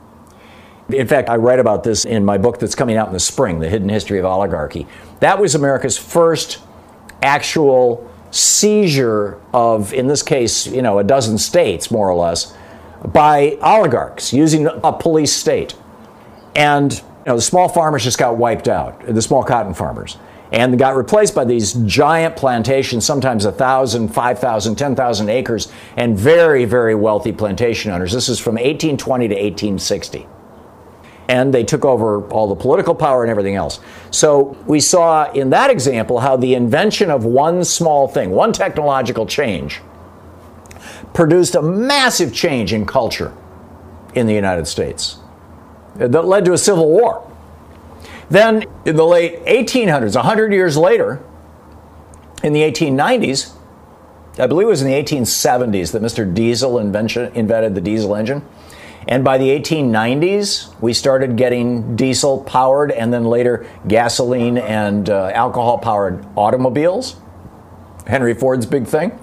In fact, I write about this in my book that's coming out in the spring, The Hidden History of Oligarchy. That was America's first actual seizure of, in this case, you know, a dozen states, more or less, by oligarchs using a police state. And you know, the small farmers just got wiped out, the small cotton farmers, and got replaced by these giant plantations, sometimes one thousand, five thousand, ten thousand acres, and very, very wealthy plantation owners. This is from eighteen twenty to eighteen sixty. And they took over all the political power and everything else. So we saw in that example how the invention of one small thing, one technological change, produced a massive change in culture in the United States that led to a civil war. Then in the late eighteen hundreds, one hundred years later, in the eighteen nineties, I believe it was in the eighteen seventies that Mister Diesel invention, invented the diesel engine. And by the eighteen nineties, we started getting diesel-powered and then later gasoline and uh, alcohol-powered automobiles. Henry Ford's big thing.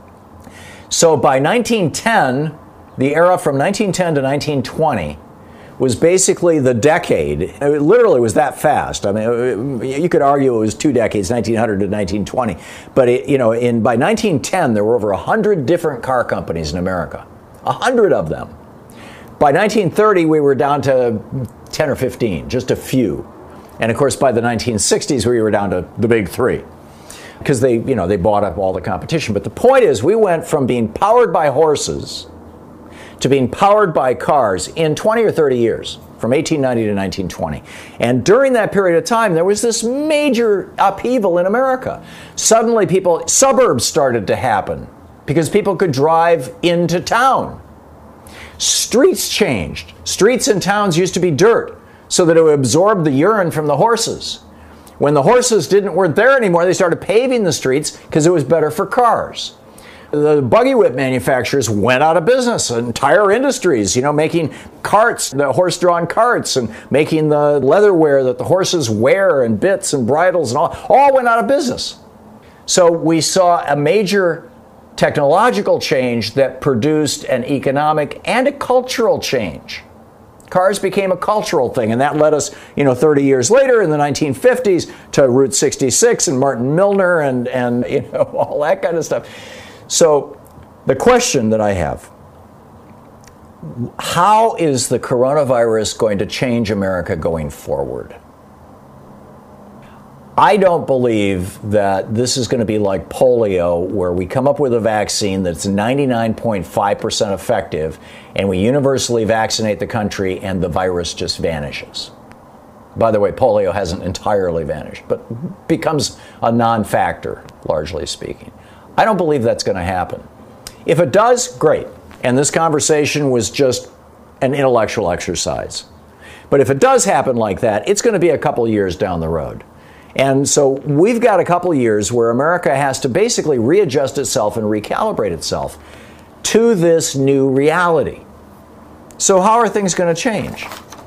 So by nineteen ten, the era from nineteen ten to nineteen twenty, was basically the decade. It literally was that fast. I mean, you could argue it was two decades, nineteen hundred to nineteen twenty. But, it, you know, in by nineteen ten, there were over one hundred different car companies in America. one hundred of them. By nineteen thirty, we were down to ten or fifteen, just a few. And, of course, by the nineteen sixties, we were down to the big three. Because they, you know, they bought up all the competition. But the point is, we went from being powered by horses to being powered by cars in twenty or thirty years, from eighteen ninety to nineteen twenty. And during that period of time, there was this major upheaval in America. Suddenly people, suburbs started to happen because people could drive into town. Streets changed. Streets in towns used to be dirt so that it would absorb the urine from the horses. When the horses didn't weren't there anymore, they started paving the streets because it was better for cars. The buggy whip manufacturers went out of business, entire industries, you know, making carts, the horse-drawn carts, and making the leatherware that the horses wear, and bits and bridles and all, all went out of business. So we saw a major technological change that produced an economic and a cultural change. Cars became a cultural thing, and that led us, you know, thirty years later in the nineteen fifties to Route sixty-six and Martin Milner and, and you know, all that kind of stuff. So the question that I have, how is the coronavirus going to change America going forward? I don't believe that this is going to be like polio, where we come up with a vaccine that's ninety-nine point five percent effective and we universally vaccinate the country and the virus just vanishes. By the way, polio hasn't entirely vanished, but becomes a non-factor, largely speaking. I don't believe that's going to happen. If it does, great. And this conversation was just an intellectual exercise. But if it does happen like that, it's going to be a couple years down the road. And so we've got a couple years where America has to basically readjust itself and recalibrate itself to this new reality. So how are things going to change?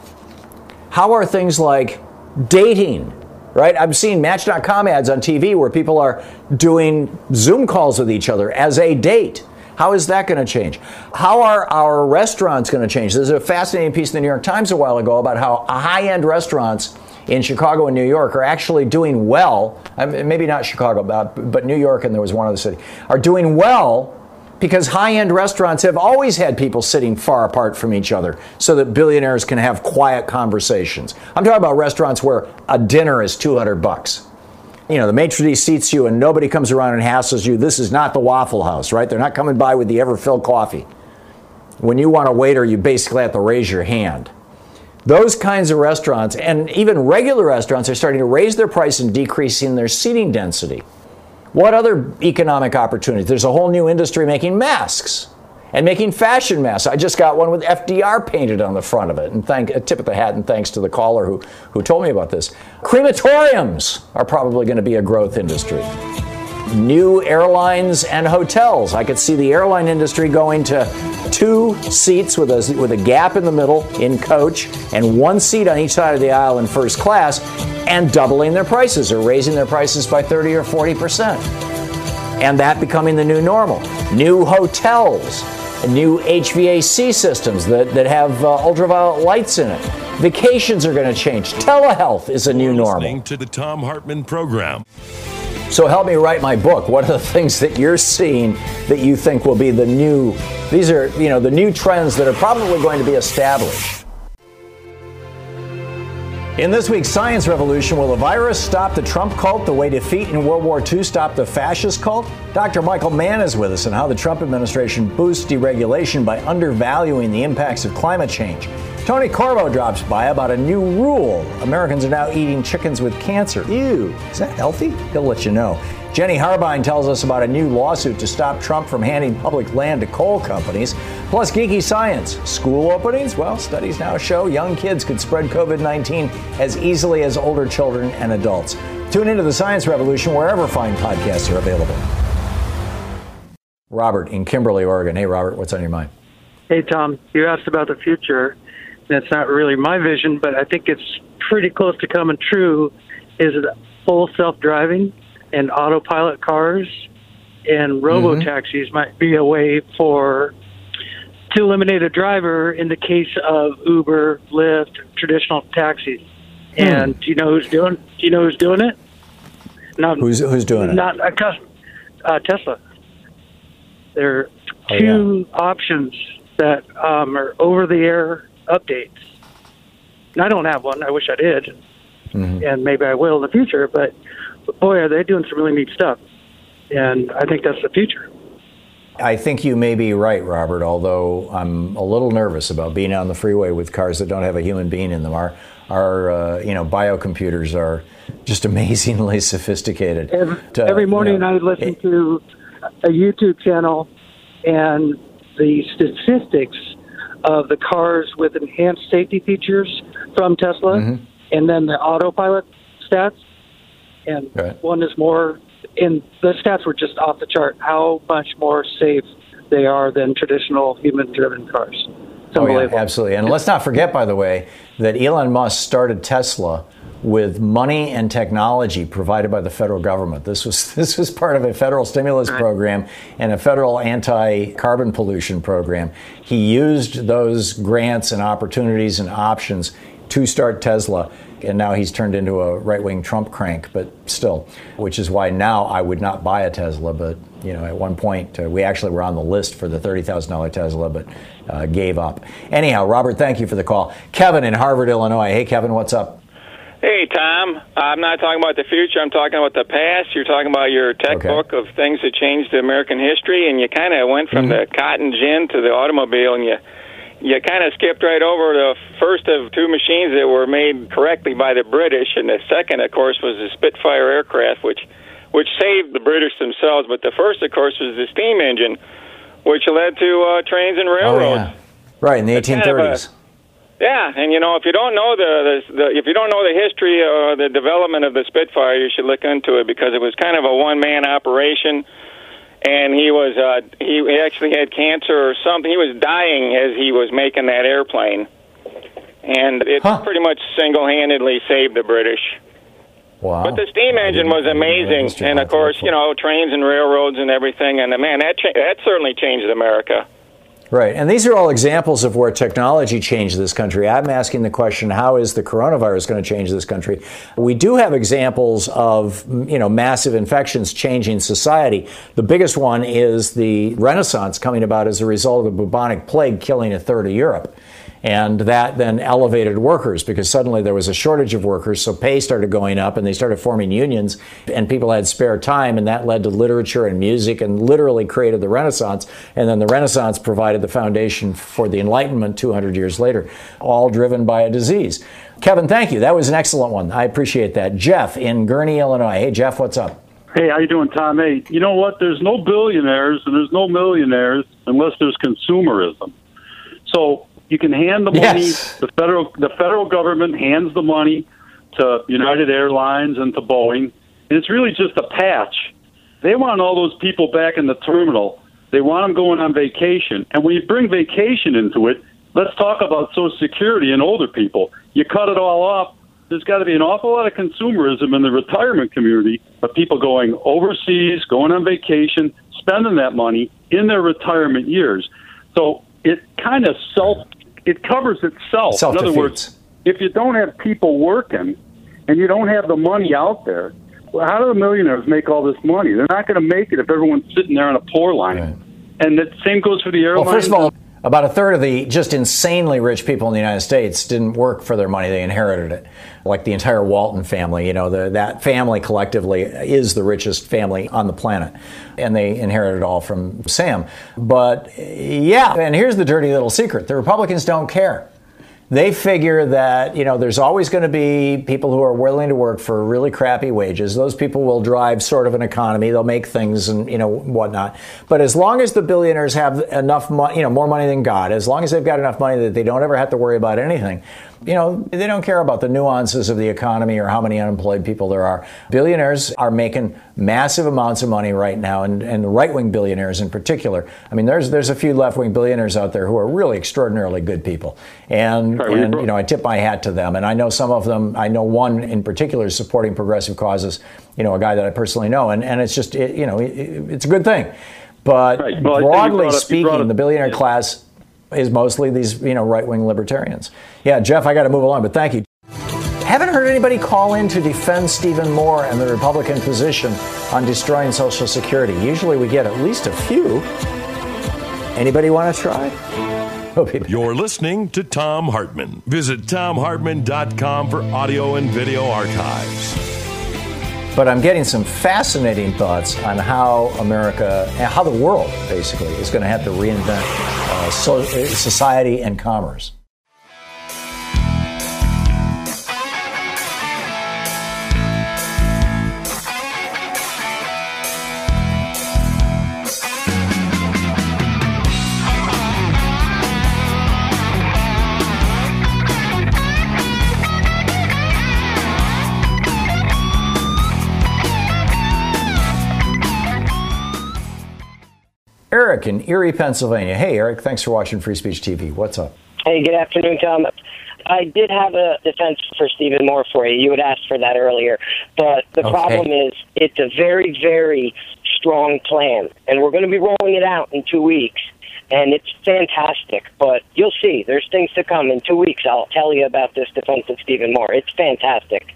How are things like dating? Right? I've seen Match dot com ads on T V where people are doing Zoom calls with each other as a date. How is that going to change? How are our restaurants going to change? There's a fascinating piece in the New York Times a while ago about how high-end restaurants in Chicago and New York are actually doing well. I mean, maybe not Chicago, but New York, and there was one other city, are doing well because high-end restaurants have always had people sitting far apart from each other so that billionaires can have quiet conversations. I'm talking about restaurants where a dinner is two hundred bucks. You know, the maitre d' seats you and nobody comes around and hassles you. This is not the Waffle House, right? They're not coming by with the ever-filled coffee. When you want a waiter, you basically have to raise your hand. Those kinds of restaurants, and even regular restaurants, are starting to raise their price and decreasing their seating density. What other economic opportunities? There's a whole new industry making masks and making fashion masks. I just got one with F D R painted on the front of it, and thank a tip of the hat and thanks to the caller who, who told me about this. Crematoriums are probably going to be a growth industry. New airlines and hotels. I could see the airline industry going to two seats with a, with a gap in the middle in coach and one seat on each side of the aisle in first class, and doubling their prices or raising their prices by thirty or forty percent. And that becoming the new normal. New hotels, new H V A C systems that, that have uh, ultraviolet lights in it. Vacations are going to change. Telehealth is a new normal. Listening to the Thom Hartmann program. So help me write my book. What are the things that you're seeing that you think will be the new, these are, you know, the new trends that are probably going to be established? In this week's Science Revolution, will the virus stop the Trump cult the way defeat in World War Two stopped the fascist cult? Doctor Michael Mann is with us on how the Trump administration boosts deregulation by undervaluing the impacts of climate change. Tony Corbo drops by about a new rule. Americans are now eating chickens with cancer. Ew, is that healthy? He'll let you know. Jenny Harbine tells us about a new lawsuit to stop Trump from handing public land to coal companies. Plus, geeky science. School openings? Well, studies now show young kids could spread COVID nineteen as easily as older children and adults. Tune into the Science Revolution wherever fine podcasts are available. Robert in Kimberly, Oregon. Hey, Robert, what's on your mind? Hey, Tom. You asked about the future. That's not really my vision, but I think it's pretty close to coming true, is full self-driving and autopilot cars and robo-taxis mm-hmm. might be a way for to eliminate a driver in the case of Uber, Lyft, traditional taxis. Hmm. And do you know who's doing? Do you know who's doing it? Not who's who's doing it? Not uh, Tesla. There are oh, two yeah. options that um, are over-the-air updates. And I don't have one. I wish I did, mm-hmm. and maybe I will in the future. But, but boy, are they doing some really neat stuff. And I think that's the future. I think you may be right, Robert, although I'm a little nervous about being on the freeway with cars that don't have a human being in them. Our, our uh, you know, biocomputers are just amazingly sophisticated. Every, to, every morning you know, I listen it, to a YouTube channel, and the statistics of the cars with enhanced safety features from Tesla, mm-hmm. and then the autopilot stats, and right. one is more... And the stats were just off the chart, how much more safe they are than traditional human-driven cars. It's oh, yeah, absolutely. And let's not forget, by the way, that Elon Musk started Tesla with money and technology provided by the federal government. This was this was part of a federal stimulus right. program and a federal anti-carbon pollution program. He used those grants and opportunities and options to start Tesla. And now he's turned into a right-wing Trump crank, but still, which is why now I would not buy a Tesla. But, you know, at one point, uh, we actually were on the list for the thirty thousand dollars Tesla, but uh, gave up. Anyhow, Robert, thank you for the call. Kevin in Harvard, Illinois. Hey, Kevin, what's up? Hey, Tom. I'm not talking about the future. I'm talking about the past. You're talking about your tech okay. book of things that changed American history, and you kind of went from mm-hmm. the cotton gin to the automobile, and you... You kind of skipped right over the first of two machines that were made correctly by the British, and the second, of course, was the Spitfire aircraft, which which saved the British themselves. But the first, of course, was the steam engine, which led to uh, trains and railroads. Oh, yeah. Right, in the eighteen thirties. Kind of a, yeah, and you know, if you don't know the, the, the if you don't know the history or the development of the Spitfire, you should look into it, because it was kind of a one-man operation. And he was uh, he actually had cancer or something. He was dying as he was making that airplane. And it huh. pretty much single-handedly saved the British. Wow. But the steam engine was amazing. And, of course, you know, trains and railroads and everything. And, man, that cha- that certainly changed America. Right. And these are all examples of where technology changed this country. I'm asking the question, how is the coronavirus going to change this country? We do have examples of, you know, massive infections changing society. The biggest one is the Renaissance coming about as a result of the bubonic plague killing a third of Europe. And that then elevated workers, because suddenly there was a shortage of workers, so pay started going up, and they started forming unions, and people had spare time, and that led to literature and music and literally created the Renaissance. And then the Renaissance provided the foundation for the Enlightenment two hundred years later, all driven by a disease. Kevin, thank you. That was an excellent one. I appreciate that. Jeff in Gurnee, Illinois. Hey, Jeff, what's up? Hey, how you doing, Tom? Hey, you know what? There's no billionaires and there's no millionaires unless there's consumerism. So you can hand the money, yes. the federal the federal government hands the money to United Airlines and to Boeing, and it's really just a patch. They want all those people back in the terminal. They want them going on vacation. And when you bring vacation into it, let's talk about Social Security and older people. You cut it all off, there's got to be an awful lot of consumerism in the retirement community of people going overseas, going on vacation, spending that money in their retirement years. So it kind of self It covers itself. Self-defeats. In other words, if you don't have people working and you don't have the money out there, well, how do the millionaires make all this money? They're not going to make it if everyone's sitting there on a poor line. Right. And the same goes for the airlines. Well, first of all, about a third of the just insanely rich people in the United States didn't work for their money. They inherited it. Like the entire Walton family, you know, the, that family collectively is the richest family on the planet. And they inherited it all from Sam. But yeah, and here's the dirty little secret. The Republicans don't care. They figure that, you know, there's always going to be people who are willing to work for really crappy wages. Those people will drive sort of an economy. They'll make things and, you know, whatnot. But as long as the billionaires have enough money, you know, more money than God, as long as they've got enough money that they don't ever have to worry about anything, you know, they don't care about the nuances of the economy or how many unemployed people there are. Billionaires are making massive amounts of money right now, and, and the right-wing billionaires in particular. I mean, there's there's a few left-wing billionaires out there who are really extraordinarily good people. And, and you know, I tip my hat to them. And I know some of them, I know one in particular is supporting progressive causes, you know, a guy that I personally know. And, and it's just, it, you know, it, it's a good thing. But right. well, broadly up, speaking, up, the billionaire yeah. class... is mostly these, you know, right-wing libertarians. Yeah, Jeff, I got to move along, but thank you. Haven't heard anybody call in to defend Stephen Moore and the Republican position on destroying Social Security. Usually we get at least a few. Anybody want to try? You're listening to Thom Hartmann. Visit thom hartmann dot com for audio and video archives. But I'm getting some fascinating thoughts on how America, and how the world, basically, is going to have to reinvent uh, so, society and commerce. Eric in Erie, Pennsylvania. Hey, Eric, thanks for watching Free Speech T V. What's up? Hey, good afternoon, Tom. I did have a defense for Stephen Moore for you. You had asked for that earlier. But the okay. problem is it's a very, very strong plan, and we're going to be rolling it out in two weeks. And it's fantastic, but you'll see. There's things to come. In two weeks, I'll tell you about this defense of Stephen Moore. It's fantastic.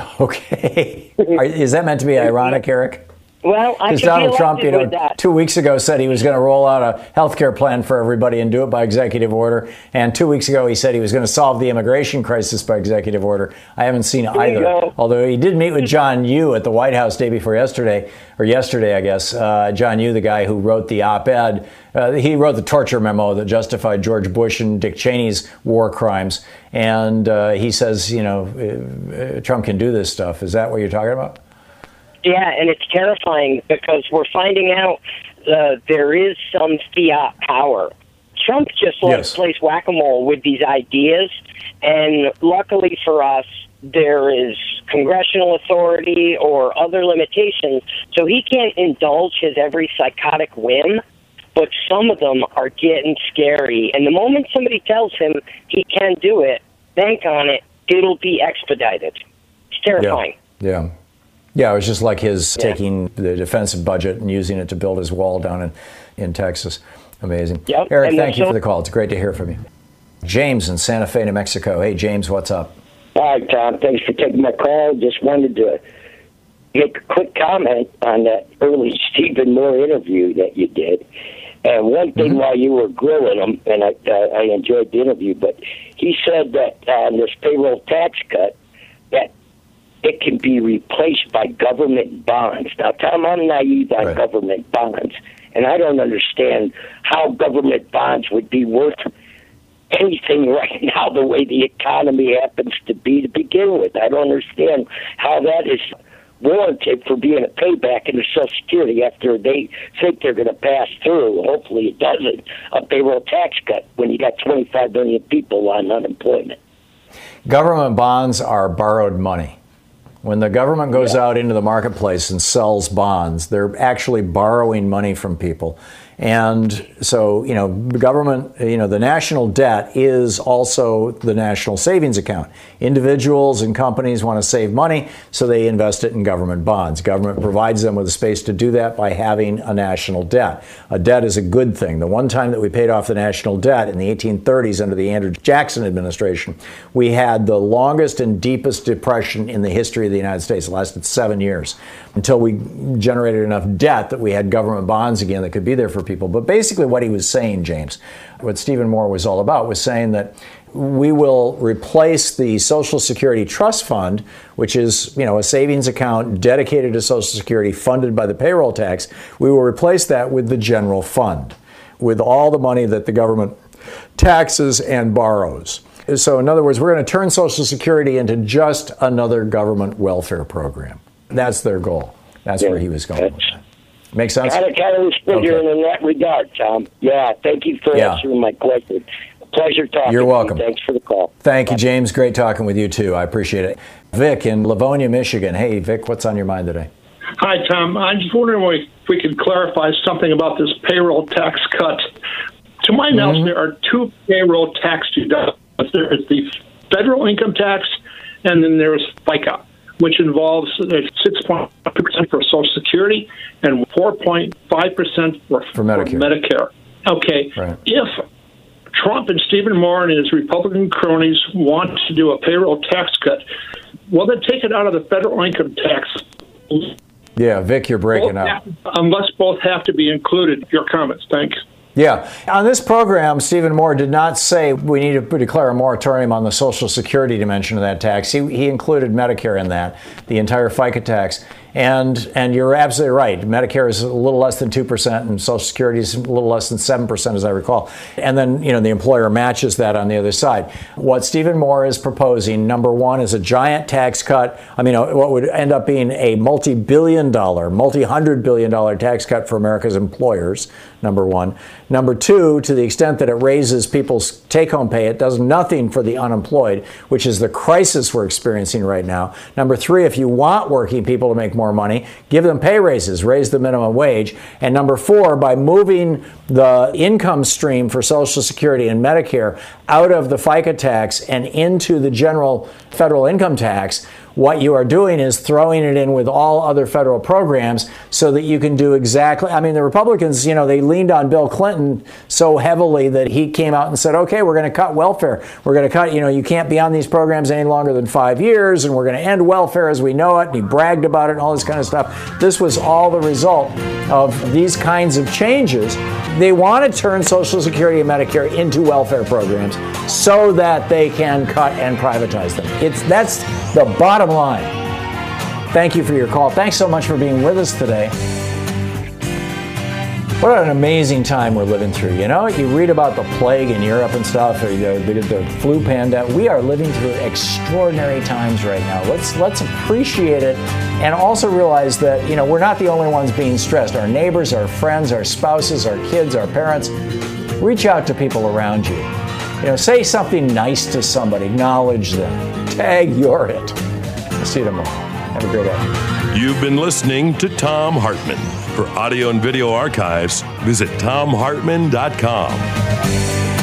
Okay. Is that meant to be ironic, Eric? Well, I because Donald Trump, you know, two weeks ago said he was going to roll out a health care plan for everybody and do it by executive order. And two weeks ago, he said he was going to solve the immigration crisis by executive order. I haven't seen either. Although he did meet with John Yoo at the White House day before yesterday, or yesterday, I guess. Uh, John Yoo, the guy who wrote the op-ed, uh, he wrote the torture memo that justified George Bush and Dick Cheney's war crimes. And uh, he says, you know, uh, Trump can do this stuff. Is that what you're talking about? Yeah, and it's terrifying because we're finding out uh, there is some fiat power. Trump just like yes. plays whack-a-mole with these ideas, and luckily for us, there is congressional authority or other limitations, so he can't indulge his every psychotic whim, but some of them are getting scary. And the moment somebody tells him he can do it, bank on it, it'll be expedited. It's terrifying. Yeah, yeah. Yeah, it was just like his yeah. taking the defensive budget and using it to build his wall down in, in Texas. Amazing. Yep. Eric, and thank you so- for the call. It's great to hear from you. James in Santa Fe, New Mexico. Hey, James, what's up? Hi, Tom. Thanks for taking my call. Just wanted to make a quick comment on that early Stephen Moore interview that you did. And one thing mm-hmm. while you were grilling him, and I, uh, I enjoyed the interview, but he said that on uh, this payroll tax cut, that it can be replaced by government bonds. Now, Tom, I'm naive on right. government bonds, and I don't understand how government bonds would be worth anything right now the way the economy happens to be to begin with. I don't understand how that is warranted for being a payback into Social Security after they think they're going to pass through, hopefully it doesn't, a payroll tax cut when you got twenty-five million people on unemployment. Government bonds are borrowed money. When the government goes yeah. out into the marketplace and sells bonds, they're actually borrowing money from people. And so, you know, government, you know, the national debt is also the national savings account. Individuals and companies want to save money, so they invest it in government bonds. Government provides them with a space to do that by having a national debt. A debt is a good thing. The one time that we paid off the national debt in the eighteen thirties under the Andrew Jackson administration, we had the longest and deepest depression in the history of the United States. It lasted seven years until we generated enough debt that we had government bonds again that could be there for people. But basically what he was saying, James, what Stephen Moore was all about, was saying that we will replace the Social Security Trust Fund, which is, you know, a savings account dedicated to Social Security funded by the payroll tax. We will replace that with the general fund, with all the money that the government taxes and borrows. So in other words, we're going to turn Social Security into just another government welfare program. That's their goal. That's yeah, where he was going with that. Make sense? I kind of respect you in that regard, Tom. Yeah, thank you for yeah. answering my question. Pleasure talking You're welcome. To you. Thanks for the call. Thank Bye. you, James. Great talking with you, too. I appreciate it. Vic in Livonia, Michigan. Hey, Vic, what's on your mind today? Hi, Tom. I'm just wondering if we could clarify something about this payroll tax cut. To my knowledge, mm-hmm. there are two payroll tax deductions. There is the federal income tax, and then there's FICA, which involves six point five percent for Social Security and four point five percent for, for Medicare. For Medicare. Okay, right. If Trump and Stephen Moore and his Republican cronies want to do a payroll tax cut, well, then take it out of the federal income tax. Yeah, Vic, you're breaking both up. Have, unless both have to be included. Your comments. Thanks. Yeah. On this program, Stephen Moore did not say we need to declare a moratorium on the Social Security dimension of that tax. He, he included Medicare in that, the entire FICA tax. And and you're absolutely right. Medicare is a little less than two percent and Social Security is a little less than seven percent, as I recall. And then, you know, the employer matches that on the other side. What Stephen Moore is proposing, number one, is a giant tax cut. I mean, what would end up being a multi-billion dollar, multi-hundred billion dollar tax cut for America's employers, number one. Number two, to the extent that it raises people's take-home pay, it does nothing for the unemployed, which is the crisis we're experiencing right now. Number three, if you want working people to make more money, give them pay raises, raise the minimum wage. And number four, by moving the income stream for Social Security and Medicare out of the FICA tax and into the general federal income tax, what you are doing is throwing it in with all other federal programs so that you can do exactly. I mean, the Republicans, you know, they leaned on Bill Clinton so heavily that he came out and said, okay, we're going to cut welfare. We're going to cut, you know, you can't be on these programs any longer than five years, and we're going to end welfare as we know it. And he bragged about it and all this kind of stuff. This was all the result of these kinds of changes. They want to turn Social Security and Medicare into welfare programs so that they can cut and privatize them. It's that's the bottom line. Thank you for your call. Thanks so much for being with us today. What an amazing time we're living through. You know, you read about the plague in Europe and stuff, or the, the, the flu pandemic. We are living through extraordinary times right now. Let's let's appreciate it, and also realize that, you know, we're not the only ones being stressed. Our neighbors, our friends, our spouses, our kids, our parents. Reach out to people around you. You know, say something nice to somebody. Acknowledge them. Tag you're it. I'll see you tomorrow. Have a great day. You've been listening to Thom Hartmann. For audio and video archives, visit thom hartmann dot com.